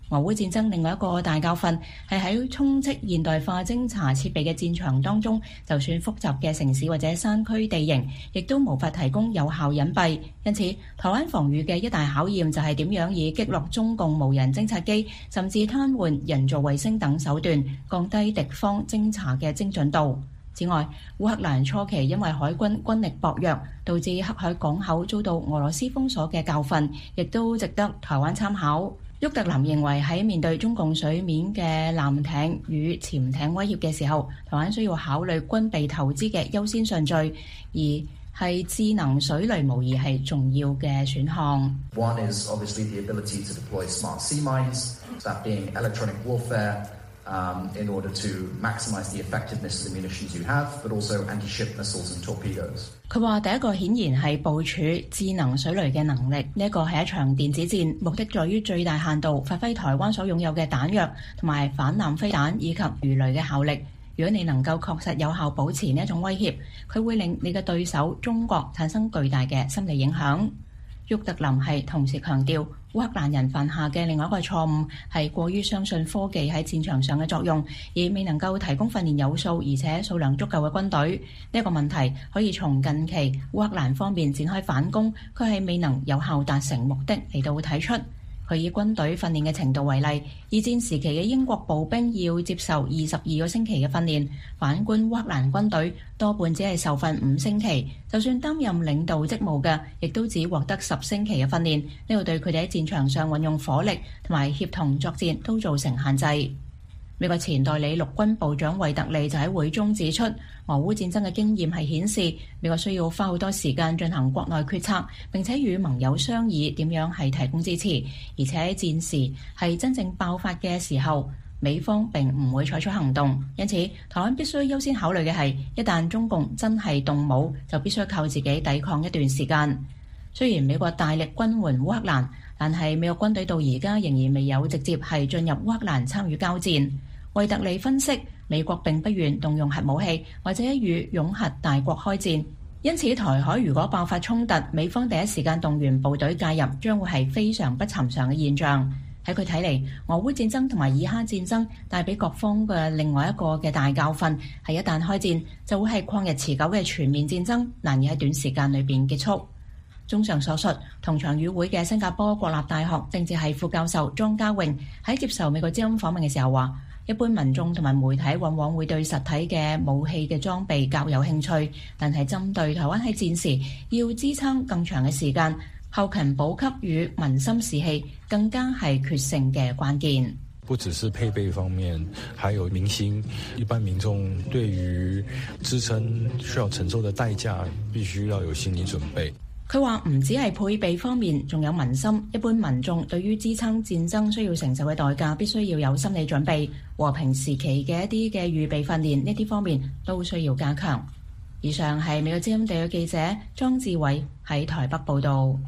俄烏戰爭另外一個大教訓係喺充斥現代化偵察設備嘅戰場當中，就算複雜嘅城市或者山區地形，亦都無法提供有效隱蔽。因此，台灣防禦嘅一大考驗就係點樣以擊落中共無人偵察機，甚至癱瘓人造衛星等手段，降低敵方偵察嘅精準度。此外，烏克蘭初期因為海軍軍力薄弱，導致黑海港口遭到俄羅斯封鎖嘅教訓，亦都值得台灣參考。沃特林認為喺面對中共水面嘅艦艇與潛艇威脅嘅時候，台灣需要考慮軍備投資嘅優先順序，而係智能水雷無疑係重要嘅選項。 One is obviously the ability to deploy smart sea mines, that being electronic warfare, um, in order to maximize the effectiveness of the munitions you have, but also anti-ship missiles and torpedoes. 佢話第一個顯然係部署智能水雷嘅能力，呢一個係一場電子戰，目的在於最大限度發揮台灣所擁有嘅彈藥同埋反艦飛彈以及魚雷嘅效力。如果你能夠確實有效保持呢一種威脅，佢會令你嘅對手中國產生巨大嘅心理影響。沃特林係同時強調，烏克蘭人犯下嘅另外一個錯誤係過於相信科技喺戰場上嘅作用，而未能夠提供訓練有素而且數量足夠嘅軍隊。呢一個問題可以從近期烏克蘭方面展開反攻，佢係未能有效達成目的嚟到睇出。佢以軍隊訓練嘅程度為例，二戰時期嘅英國步兵要接受二十二個星期嘅訓練，反觀烏克蘭軍隊多半只係受訓五星期，就算擔任領導職務嘅，亦都只獲得十星期嘅訓練。呢個對佢哋喺戰場上運用火力同埋協同作戰都造成限制。美國前代理陸軍部長惠特利就喺會中指出，俄烏戰爭嘅經驗係顯示，美國需要花好多時間進行國內決策，並且與盟友商議點樣係提供支持，而且喺戰時係真正爆發嘅時候，美方並唔會採取行動。因此，台灣必須優先考慮嘅係，一旦中共真係動武，就必須靠自己抵抗一段時間。雖然美國大力軍援烏克蘭，但係美國軍隊到而家仍然未有直接係進入烏克蘭參與交戰。惠特利分析，美國並不願動用核武器或者與擁核大國開戰，因此台海如果爆發衝突，美方第一時間動員部隊介入，將會係非常不尋常嘅現象。喺佢睇嚟，俄烏戰爭同埋以哈戰爭帶俾各方嘅另外一個嘅大教訓係，一旦開戰就會係曠日持久嘅全面戰爭，難以喺短時間裏邊結束。綜上所述，同場與會嘅新加坡國立大學政治系副教授莊家穎喺接受美國之音訪問嘅時候話，一般民眾同埋媒體往往會對實體嘅武器嘅裝備較有興趣，但係針對台灣喺戰時要支撐更長嘅時間，後勤補給與民心士氣更加係決勝嘅關鍵。 不只是配備方面，還有民心，一般民眾對於支撐需要承受的代價，必須要有心理準備。 佢話唔止係配備方面，仲有民心。一般民眾對於支撐戰爭需要承受嘅代價，必須要有心理準備。和平時期嘅一啲嘅預備訓練，呢啲方面都需要加強。以上係美國之音地嘅記者莊志偉喺台北報導。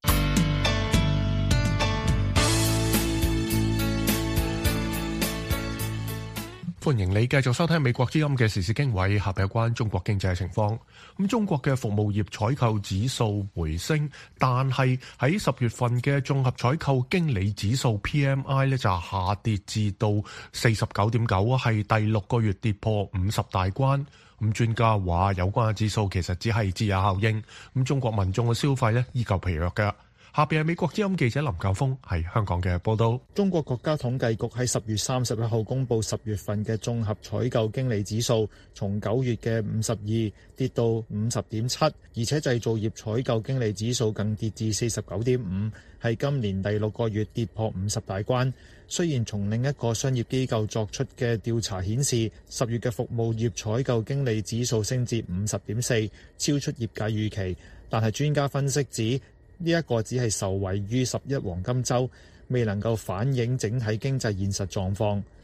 歡迎你繼續收聽美國之音嘅時事經緯，下邊有關中國經濟嘅情況。咁中國嘅服務業採購指數回升，但係喺十月份嘅綜合採購經理指數 P M I 咧就下跌至到四十九點九，係第六個月跌破五十大關。咁專家話有關嘅指數其實只係節日效應。咁中國民眾嘅消費咧依舊疲弱嘅。下邊係美國之音記者林教峰喺香港嘅報道。 中國國家統計局喺十月三十一號公布十月份嘅綜合採購經理指數，從九月嘅五十二跌到五十點七，而且製造業採購經理指數更跌至四十九點五，係今年第六個月跌破五十大關。雖然從另一個商業機構作出嘅調查顯示，十月嘅服務業採購經理指數升至五十點四，超出業界預期，但係專家分析指，呢一個只係受惠於十一黃金週，未能夠反映整體經濟現實狀況。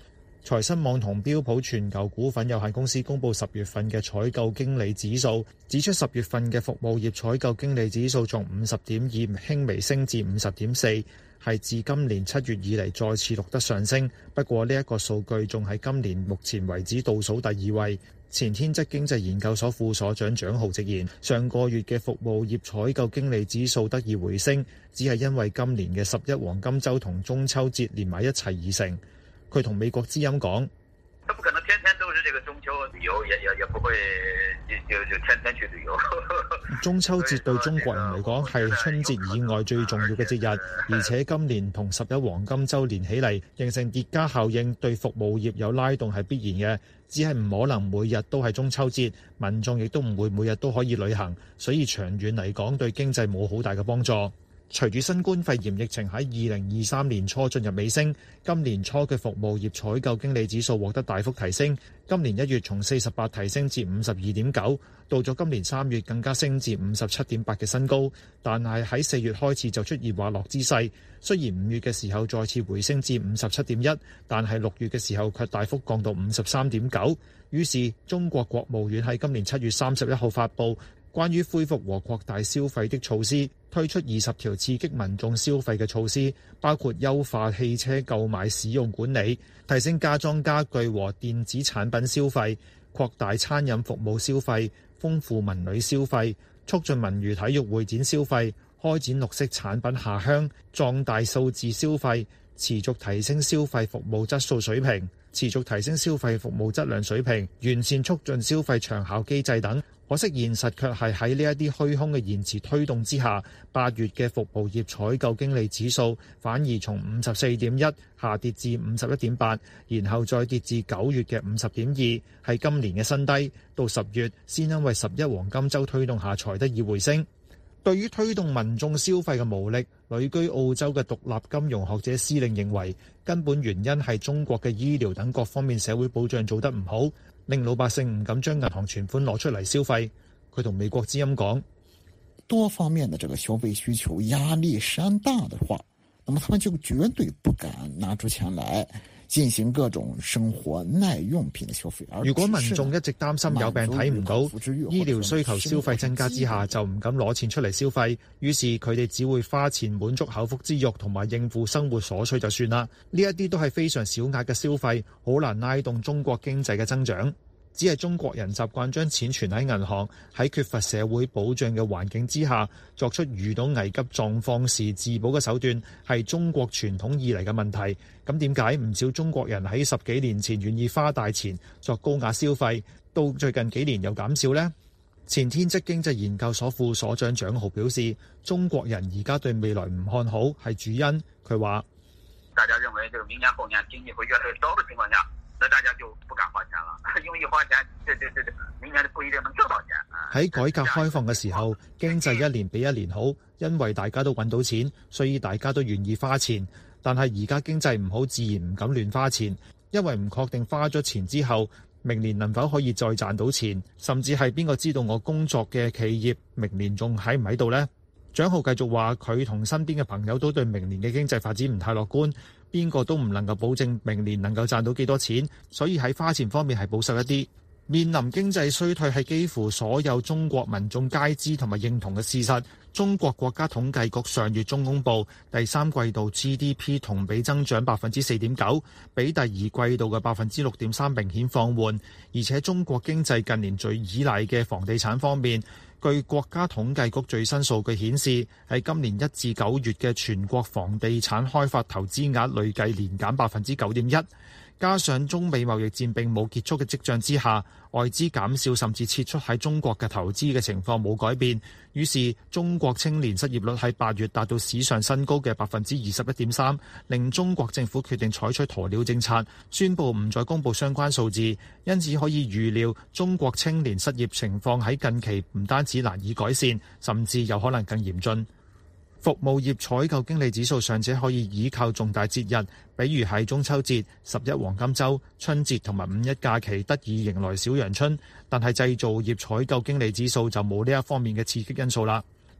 財新網同標普全球股份有限公司公佈十月份嘅採購經理指數，指出十月份嘅服務業採購經理指數從五十點二輕微升至五十點四，係自今年七月以嚟再次錄得上升。不過呢一個數據仲係今年目前為止倒數第二位。前天質經濟研究所副所長蔣浩直言，上個月嘅服務業採購經理指數得以回升，只係因為今年嘅十一黃金週同中秋節連埋一齊而成。佢同美國之音講： 都不可能天天都是這個中秋旅遊，也也也不會就就天天去旅遊。 中秋節對中國人嚟講係春節以外最重要嘅節日，而且今年同十一黃金週連起嚟，形成疊加效應，對服務業有拉動係必然嘅。只係唔可能每日都係中秋節，民眾亦都唔會每日都可以旅行，所以長遠嚟講對經濟冇好大嘅幫助。隨住新冠肺炎疫情喺二零二三年初進入尾聲，今年初嘅服務業採購經理指數獲得大幅提升。今年一月從四十八提升至五十二點九，到咗今年三月更加升至五十七點八嘅新高。但係喺四月開始就出現滑落之勢，雖然五月嘅時候再次回升至五十七點一，但係六月嘅時候卻大幅降到五十三點九。於是中國國務院喺今年七月三十一號發布關於恢復和擴大消費的措施，推出二十條刺激民眾消費嘅措施，包括優化汽車購買使用管理、提升家裝家具和電子產品消費、擴大餐飲服務消費、豐富文旅消費、促進文娛體育會展消費、開展綠色產品下鄉、壯大數字消費、持續提升消費服務質素水平、持續提升消費服務質量水平、完善促進消費長效機制等。可惜現實卻係喺呢一啲虛空嘅言辭推動之下，八月嘅服務業採購經理指數反而從五十四點一下跌至五十一點八，然後再跌至九月嘅五十點二，係今年嘅新低。到十月先因為十一黃金週推動下才得以回升。對於推動民眾消費嘅無力，旅居澳洲嘅獨立金融學者司令認為，根本原因係中國嘅醫療等各方面社會保障做得唔好，令老百姓唔敢將銀行存款攞出嚟消費。佢同美國之音講， 多方面的這個消費需求壓力山大的話，那麼他們就絕對不敢拿出錢來進行各種生活耐用品的消費。 如果民眾一直擔心有病睇唔到，醫療需求消費增加之下，就唔敢攞錢出嚟消費，於是佢哋只會花錢滿足口腹之欲同埋應付生活所需就算啦。呢一啲都係非常小額嘅消費，好難拉動中國經濟嘅增長。只係中國人習慣將錢存喺銀行，喺缺乏社會保障嘅環境之下，作出遇到危急狀況時自保嘅手段，係中國傳統以嚟嘅問題。咁點解唔少中國人喺十幾年前願意花大錢作高額消費，到最近幾年又減少呢？前天質經濟研究所副所長蔣豪表示，中國人而家對未來唔看好係主因。佢話： 大家認為這個明年後年經濟會越來越糟嘅情況下，那大家就不敢花錢了，因為一花錢，這這這這明年就不一定能掙到錢。 喺改革開放嘅時候，經濟一年比一年好，因為大家都揾到錢，所以大家都願意花錢。但係而家經濟唔好，自然唔敢亂花錢，因為唔確定花咗錢之後，明年能否可以再賺到錢，甚至係邊個知道我工作嘅企業明年仲喺唔喺度呢？蔣浩繼續話，佢同身邊嘅朋友都對明年嘅經濟發展唔太樂觀。邊個都唔能夠保證明年能夠賺到幾多錢，所以喺花錢方面係保守一啲。面臨經濟衰退係幾乎所有中國民眾皆知同埋認同嘅事實。中國國家統計局上月中公布第三季度 G D P 同比增長百分之四點九，比第二季度嘅百分之六點三明顯放緩。而且中國經濟近年最依賴嘅房地產方面，據國家統計局最新數據顯示，喺今年一至九月嘅全國房地產開發投資額累計年減百分之九點一。加上中美貿易戰並冇結束嘅跡象之下，外資減少甚至撤出喺中國嘅投資嘅情況冇改變，於是中國青年失業率喺八月達到史上新高嘅百分之二十一點三，令中國政府決定採取鴕鳥政策，宣布唔再公布相關數字。因此可以預料，中國青年失業情況喺近期唔單止難以改善，甚至有可能更嚴峻。服務業採購經理指數尚且可以依靠重大節日，比如係中秋節、十一黃金週、春節同埋五一假期得以迎來小陽春，但係製造業採購經理指數就冇呢一方面嘅刺激因素啦。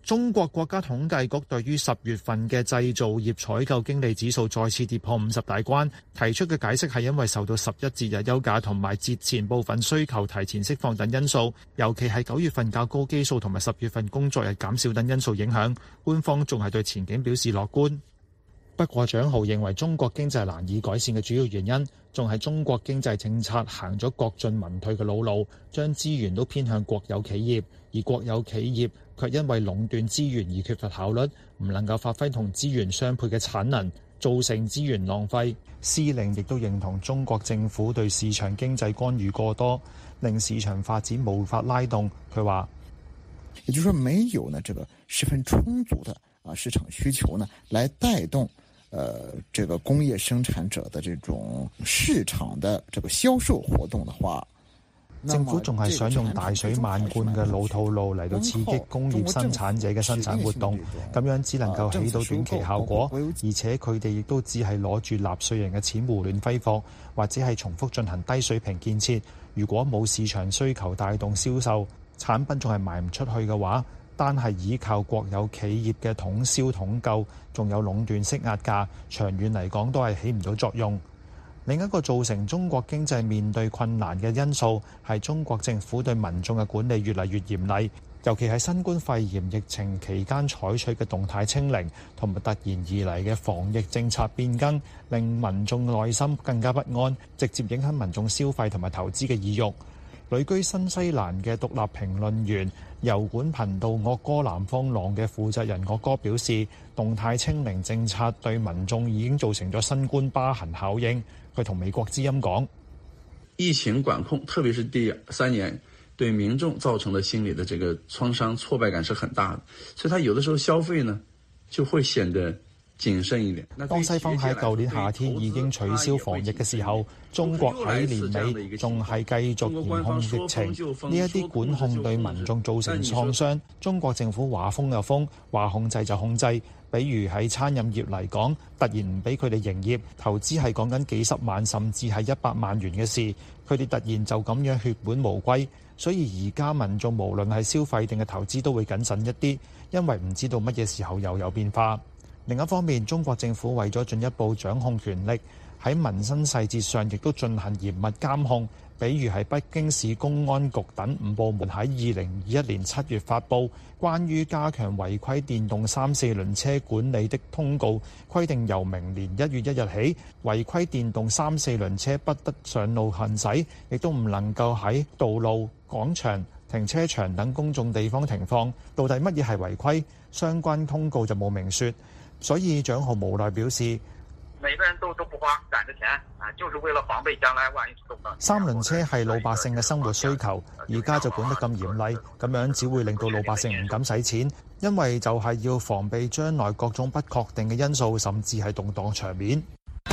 中國國家統計局對於十月份嘅製造業採購經理指數再次跌破五十大關，提出嘅解釋係因為受到十一節日休假同埋節前部分需求提前釋放等因素，尤其係九月份較高基數同埋十月份工作日減少等因素影響，官方仲係對前景表示樂觀。不過蔣豪認為中國經濟難以改善嘅主要原因，仲係中國經濟政策行咗國進民退嘅老路，將資源都偏向國有企業，而國有企業卻因為壟斷資源而缺乏效率，唔能夠發揮同資源相配嘅產能，造成資源浪費。司令亦都認同中國政府對市場經濟干預過多，令市場發展無法拉動。佢話， 也就是說沒有呢這個十分充足的啊市場需求呢，來帶動呃這個工業生產者的這種市場的這個銷售活動的話， 政府仲係想用大水漫灌嘅老套路嚟到刺激工業生產者嘅生產活動，咁樣只能夠起到短期效果，而且佢哋亦都只係攞住納稅人嘅錢胡亂揮霍，或者係重複進行低水平建設。如果冇市場需求帶動銷售，產品仲係賣唔出去嘅話，單係依靠國有企業嘅統銷統購，仲有壟斷式壓價，長遠嚟講都係起唔到作用。另一個造成中國經濟面對困難嘅因素係中國政府對民眾嘅管理越嚟越嚴厲，尤其係新冠肺炎疫情期間採取嘅動態清零同埋突然而嚟嘅防疫政策變更，令民眾內心更加不安，直接影響民眾消費同埋投資嘅意欲。旅居新西蘭嘅獨立評論員、油管頻道惡歌南方朗嘅負責人惡歌表示，動態清零政策對民眾已經造成咗新冠疤痕效應。佢同美國之音講， 疫情管控，特別是第三年，對民眾造成的心理的這個創傷、挫敗感是很大的，所以他有的時候消費呢就會顯得謹慎一點。 當西方喺舊年夏天已經取消防疫嘅時候，中國喺年尾仲係繼續嚴控疫情，呢一啲管控對民眾造成創傷。中國政府話封就封，話控制就控制。比如喺餐飲業嚟講，突然唔俾佢哋營業，投資係講緊幾十萬甚至係一百萬元嘅事，佢哋突然就咁樣血本無歸。所以而家民眾無論係消費定係投資都會謹慎一啲，因為唔知道乜嘢時候又有變化。另一方面，中國政府為咗進一步掌控權力，喺民生細節上亦都進行嚴密監控。比如係北京市公安局等五部門喺二零二一年七月發布關於加強違規電動三四輪車管理的通告，規定由明年一月一日起，違規電動三四輪車不得上路行駛，亦都唔能夠喺道路、廣場、停車場等公眾地方停放。到底乜嘢係違規？相關通告就冇明說，所以蔣豪無奈表示， 每個人都都不花，趕着錢啊，就是為了防備將來萬一出動了。 三輪車係老百姓嘅生活需求，而家就管得咁嚴厲，咁樣只會令到老百姓唔敢使錢，因為就係要防備將來各種不確定嘅因素，甚至係動盪場面。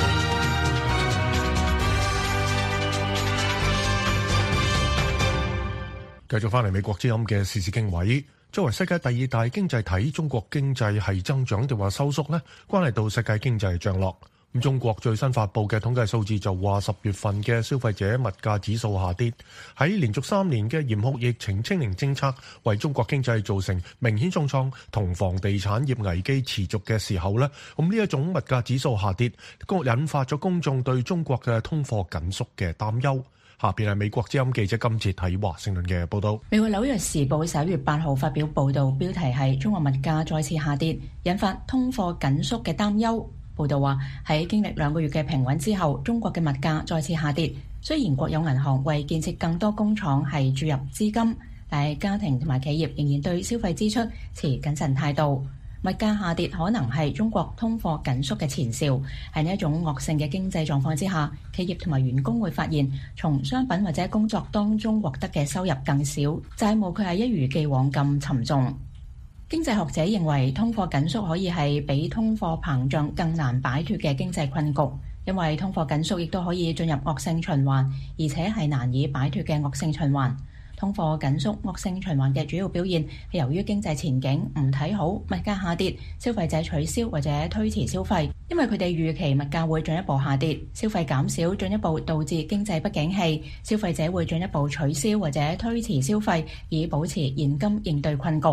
繼續翻嚟美國之音嘅時事經緯。作為世界第二大經濟體，中國經濟係增長定話收縮呢？關係到世界經濟漲落。咁中國最新發布嘅統計數字就話，十月份嘅消費者物價指數下跌，喺連續三年嘅嚴酷疫情清零政策為中國經濟造成明顯重創，同房地產業危機持續嘅時候呢，咁呢一種物價指數下跌，引發咗公眾對中國嘅通貨緊縮嘅擔憂。下邊係美國之音記者今次睇華盛頓嘅報道。 美國紐約時報十一月八號發表報道，標題係中國物價再次下跌，引發通貨緊縮嘅擔憂。報道話喺經歷兩個月嘅平穩之後，中國嘅物價再次下跌。雖然國有銀行為建設更多工廠係注入資金，但係家庭同埋企業仍然對消費支出持謹慎態度。物價下跌可能係中國通貨緊縮嘅前兆。喺呢一種惡性嘅經濟狀況之下，企業同埋員工會發現從商品或者工作當中獲得嘅收入更少，債務卻係一如既往咁沉重。經濟學者認為通貨緊縮可以係比通貨膨脹更難擺脫嘅經濟困局，因為通貨緊縮亦都可以進入惡性循環，而且係難以擺脫嘅惡性循環。通貨緊縮惡性循環嘅主要表現係由於經濟前景唔睇好，物價下跌，消費者取消或者推遲消費，因為佢哋預期物價會進一步下跌，消費減少進一步導致經濟不景氣，消費者會進一步取消或者推遲消費，以保持現金應對困局。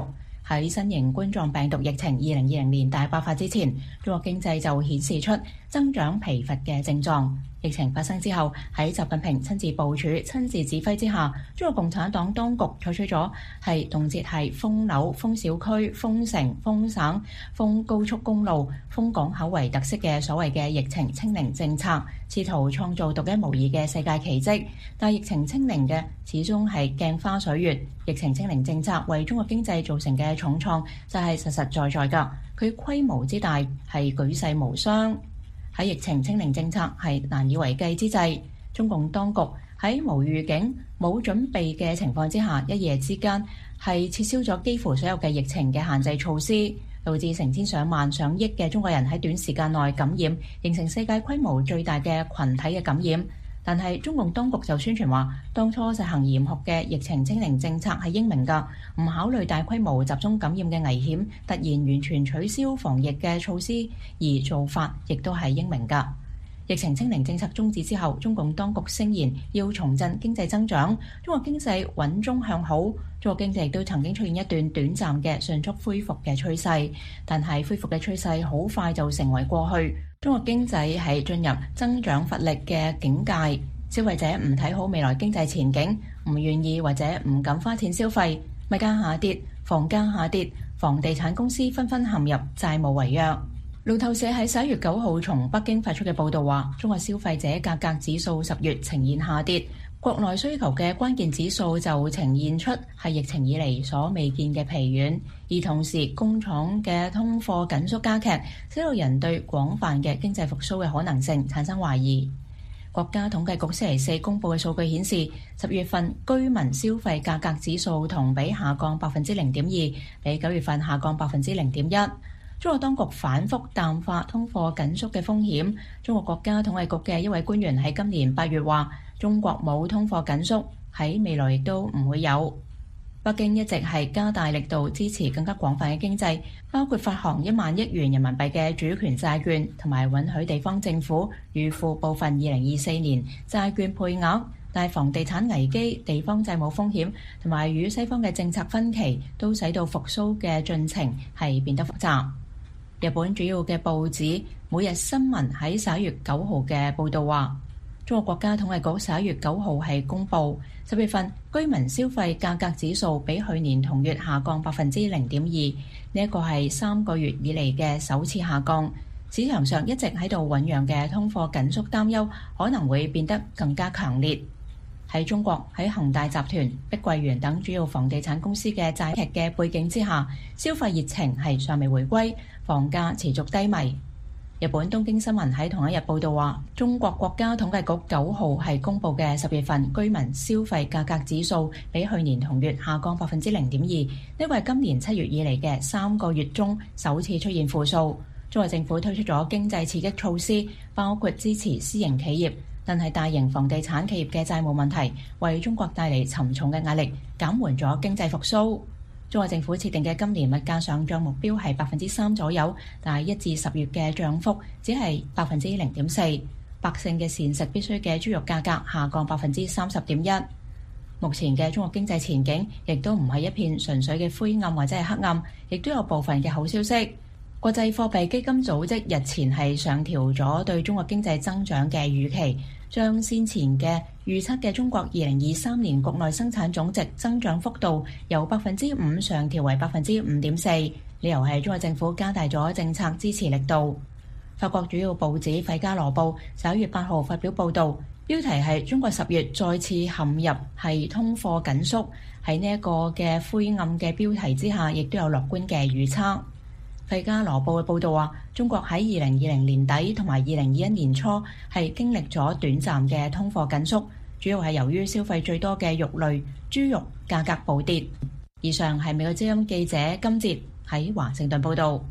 喺新型冠狀病毒疫情二零二零年大爆發之前，中國經濟就顯示出增長疲乏嘅症狀。疫情發生之後，喺習近平親自部署、親自指揮之下，中國共產黨當局採取咗係動輒係封樓、封小區、封城、封省、封高速公路、封港口為特色嘅所謂嘅疫情清零政策，試圖創造獨一無二嘅世界奇蹟。但疫情清零嘅始終係鏡花水月，疫情清零政策為中國經濟造成嘅重創就係實實在在㗎，佢規模之大係舉世無雙。喺疫情清零政策係難以為繼之際，中共當局喺無預警、冇準備嘅情況之下，一夜之間係撤銷咗幾乎所有嘅疫情嘅限制措施，導致成千上萬、上億嘅中國人喺短時間內感染，形成世界規模最大嘅群體嘅感染。但係中共當局就宣傳話，當初實行嚴酷嘅疫情清零政策係英明㗎，唔考慮大規模集中感染嘅危險，突然完全取消防疫嘅措施，而做法亦都係英明㗎。疫情清零政策終止之後，中共當局聲言要重振經濟增長，中國經濟穩中向好。中國經濟亦都曾經出現一段短暫嘅迅速恢復嘅趨勢，但係恢復嘅趨勢好快就成為過去。中國經濟係進入增長乏力嘅境界，消費者唔睇好未來經濟前景，唔願意或者唔敢花錢消費，物價下跌，房價下跌，房地產公司紛紛陷入債務違約。路透社喺十一月九號從北京發出嘅報導話，中國消費者價格指數十月呈現下跌，國內需求嘅關鍵指數就呈現出係疫情以嚟所未見嘅疲軟，而同時工廠嘅通貨緊縮加劇，使到人對廣泛嘅經濟復甦嘅可能性產生懷疑。國家統計局星期四公佈嘅數據顯示，十月份居民消費價格指數同比下降百分之零點二，比九月份下降百分之零點一。中國當局反覆淡化通貨緊縮嘅風險。中國國家統計局嘅一位官員喺今年八月話，中國冇通貨緊縮，喺未來亦都唔會有。北京一直係加大力度支持更加廣泛嘅經濟，包括發行一萬億元人民幣嘅主權債券，同埋允許地方政府預付部分二零二四年債券配額。但係房地產危機、地方債務風險同埋與西方嘅政策分歧，都使到復甦嘅進程係變得複雜。日本主要嘅報紙《每日新聞》喺十一月九號嘅報導話，中國國家統計局十一月九號係公佈十月份居民消費價格指數比去年同月下降百分之零點二，呢一個係三個月以嚟嘅首次下降。市場上一直喺度醖釀嘅通貨緊縮擔憂可能會變得更加強烈。喺中國，喺恒大集團、碧桂園等主要房地產公司嘅債劇嘅背景之下，消費熱情係尚未回歸，房價持續低迷。日本東京新聞喺同一日報道話，中國國家統計局九號係公佈嘅十月份居民消費價格指數比去年同月下降百分之零點二，呢個係今年七月以嚟嘅三個月中首次出現負數。中國政府推出咗經濟刺激措施，包括支持私營企業。但係大型房地產企業嘅債務問題，為中國帶嚟沉重嘅壓力，減緩咗經濟復甦。中國政府設定嘅今年物價上漲目標係百分之三左右，但係一至十月嘅漲幅只係百分之零點四。百姓嘅膳食必需嘅豬肉價格下降百分之三十點一。目前嘅中國經濟前景亦都唔係一片純粹嘅灰暗或者係黑暗，亦都有部分嘅好消息。國際貨幣基金組織日前係上調咗對中國經濟增長嘅預期，將先前嘅預測嘅中國二零二三年國內生產總值增長幅度由百分之五上調為百分之五點四，理由係中國政府加大咗政策支持力度。法國主要報紙《費加羅報》十一月八號發表報導，標題係中國十月再次陷入係通貨緊縮。喺呢一個嘅灰暗嘅標題之下，亦都有樂觀嘅預測。《費加羅報》嘅報導話，中國喺二零二零年底同埋二零二一年初係經歷咗短暫嘅通貨緊縮，主要係由於消費最多嘅肉類豬肉價格暴跌。以上係美國之音記者金哲喺華盛頓報導。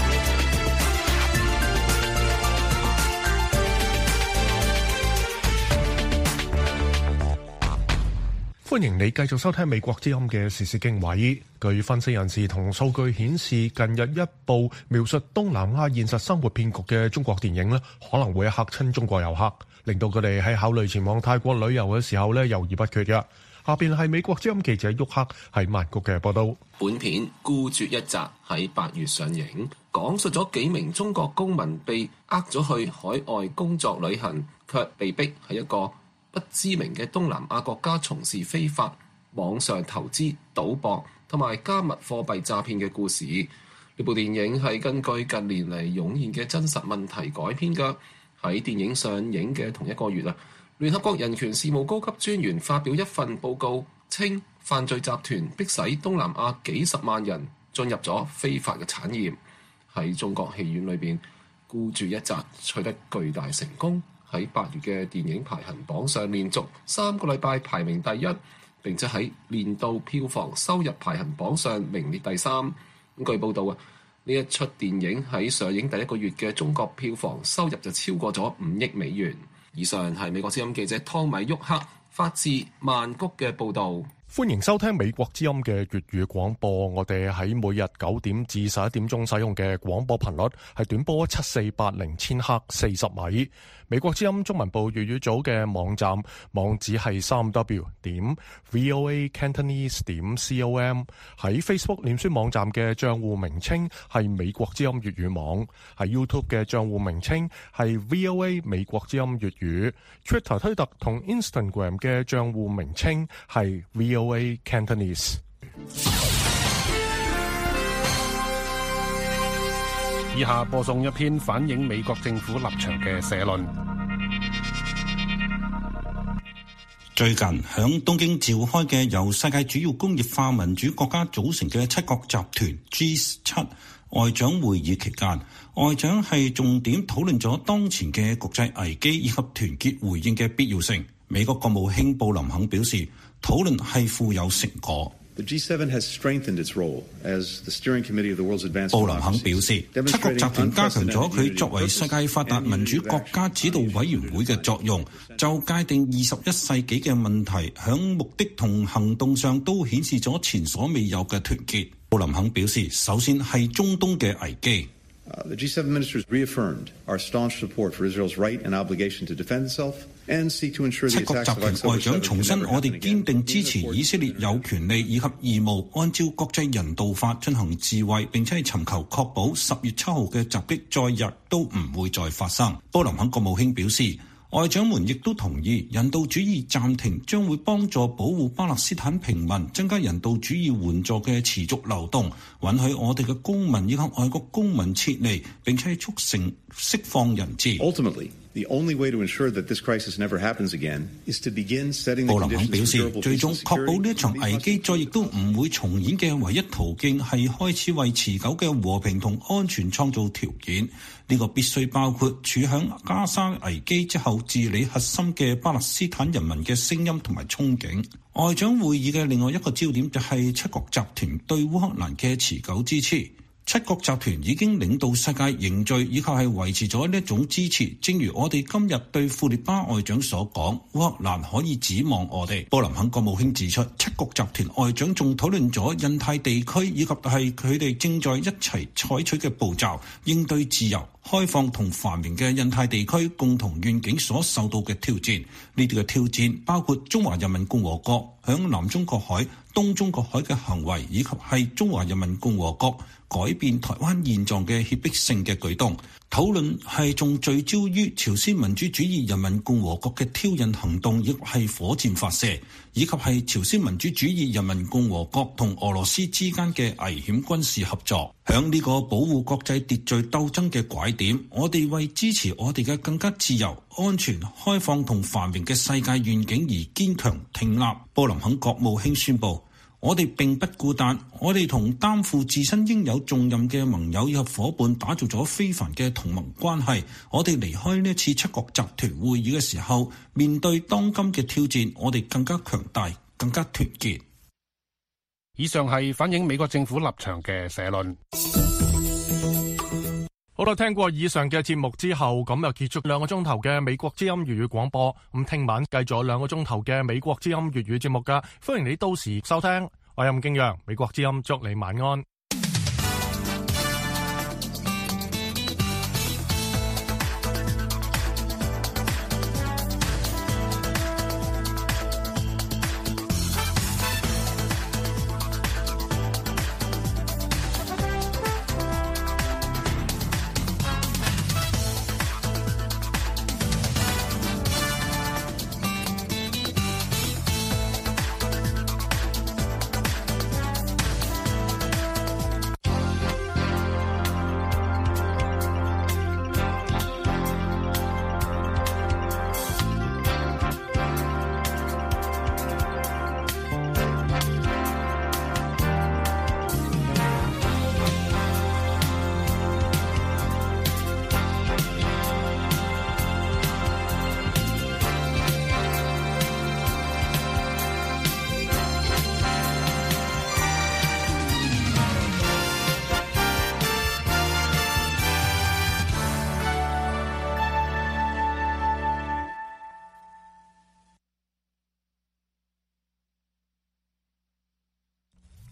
歡迎你繼續收聽美國之音嘅時事經緯。據分析人士同數據顯示，近日一部描述東南亞現實生活騙局嘅中國電影咧，可能會嚇親中國遊客，令到佢哋喺考慮前往泰國旅遊嘅時候咧猶豫不決嘅。 下邊係美國之音記者沃克喺曼谷嘅報道。 本片《孤注一擲》喺八月上映，講述咗幾名中國公民被呃咗去海外工作旅行，卻被逼喺一個不知名嘅東南亞國家從事非法網上投資、賭博同埋加密貨幣詐騙嘅故事。呢部電影係根據近年嚟湧現嘅真實問題改編㗎。喺電影上映嘅同一個月啊，聯合國人權事務高級專員發表一份報告，稱犯罪集團迫使東南亞幾十萬人進入咗非法嘅產業。喺中國戲院裏邊，孤注一擲取得巨大成功，喺八月嘅電影排行榜上連續三個禮拜排名第一，並且喺年度票房收入排行榜上名列第三。咁據報道啊，呢一出電影喺上映第一個月嘅中國票房收入就超過咗五億美元。以上係美國之音記者湯米沃克發自曼谷嘅報導。 歡迎收聽美國之音嘅粵語廣播。我哋喺每日九點至十一點鐘使用嘅廣播頻率係短波七四八零千赫四十米。美國之音中文部粵語組嘅網站網址係三 w 點 voa cantonese 點 com。喺 Facebook 臉書網站嘅賬戶名稱係美國之音粵語網。喺 YouTube 嘅賬戶名稱係 voa 美國之音粵語。Twitter 推特同 Instagram 嘅賬戶名稱係 voa cantonese。 以下播送一篇反映美國政府立場嘅社論。 最近響東京召開嘅由世界主要工業化民主國家組成嘅七國集團 G 七 外長會議期間，外長係重點討論咗當前嘅國際危機以及團結回應嘅必要性。美國國務卿布林肯表示，討論係富有成果。 The G seven has strengthened its role as the steering committee of the world's advanced democracies. 布林肯表示，七國集團加強咗佢作為世界發達民主國家指導委員會嘅作用，就界定二十一世紀嘅問題，響目的同行動上都顯示咗前所未有嘅團結。布林肯表示，首先係中東嘅危機。 Uh, the G seven ministers reaffirmed our staunch support for Israel's right and obligation to defend itself and seek to ensure the attacks of October seventh. 七國集團外長重申，我哋堅定支持以色列有權利以及義務按照國際人道法進行自衛，並且係尋求確保十月七號嘅襲擊再日都唔會再發生。布林肯國務卿表示，外長們亦都同意人道主義暫停將會幫助保護巴勒斯坦平民，增加人道主義援助嘅持續流動，允許我哋嘅公民以及外國公民撤離，並且促成釋放人質。 Ultimately, the only way to ensure that this crisis never happens again is to begin setting the conditions for durable peace and security. 布林肯表示，最終確保呢一場危機再亦都唔會重演嘅唯一途徑係開始為持久嘅和平同安全創造條件。呢個必須包括處響加沙危機之後治理核心嘅巴勒斯坦人民嘅聲音同埋憧憬。外長會議嘅另外一個焦點就係七國集團對烏克蘭嘅持久支持。七國集團已經領導世界凝聚以及係維持咗呢一種支持，正如我哋今日對庫列巴外長所講，烏克蘭可以指望我哋。布林肯國務卿指出，七國集團外長仲討論咗印太地區以及係佢哋正在一齊採取嘅步驟，應對自由、開放同繁榮嘅印太地區共同願景所受到嘅挑戰。呢啲嘅挑戰包括中華人民共和國響南中國海、東中國海嘅行為，以及係中華人民共和國改變台灣現狀嘅脅迫性嘅舉動。討論係仲聚焦於朝鮮民主主義人民共和國嘅挑釁行動，亦係火箭發射，以及係朝鮮民主主義人民共和國同俄羅斯之間嘅危險軍事合作。響呢個保護國際秩序鬥爭嘅拐點，我哋為支持我哋嘅更加自由、安全、開放同繁榮嘅世界願景而堅強挺立。布林肯國務卿宣布，我哋並不孤單，我哋同擔負自身應有重任嘅盟友以及夥伴打造咗非凡嘅同盟關係。我哋離開呢次七國集團會議嘅時候，面對當今嘅挑戰，我哋更加強大，更加團結。 以上係反映美國政府立場嘅社論。 好啦，聽過以上嘅節目之後，咁又結束兩個鐘頭嘅美國之音粵語廣播。咁聽晚繼續兩個鐘頭嘅美國之音粵語節目噶，歡迎你到時收聽。我係任敬陽，美國之音祝你晚安。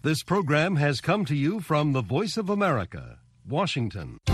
This program has come to you from the Voice of America, Washington.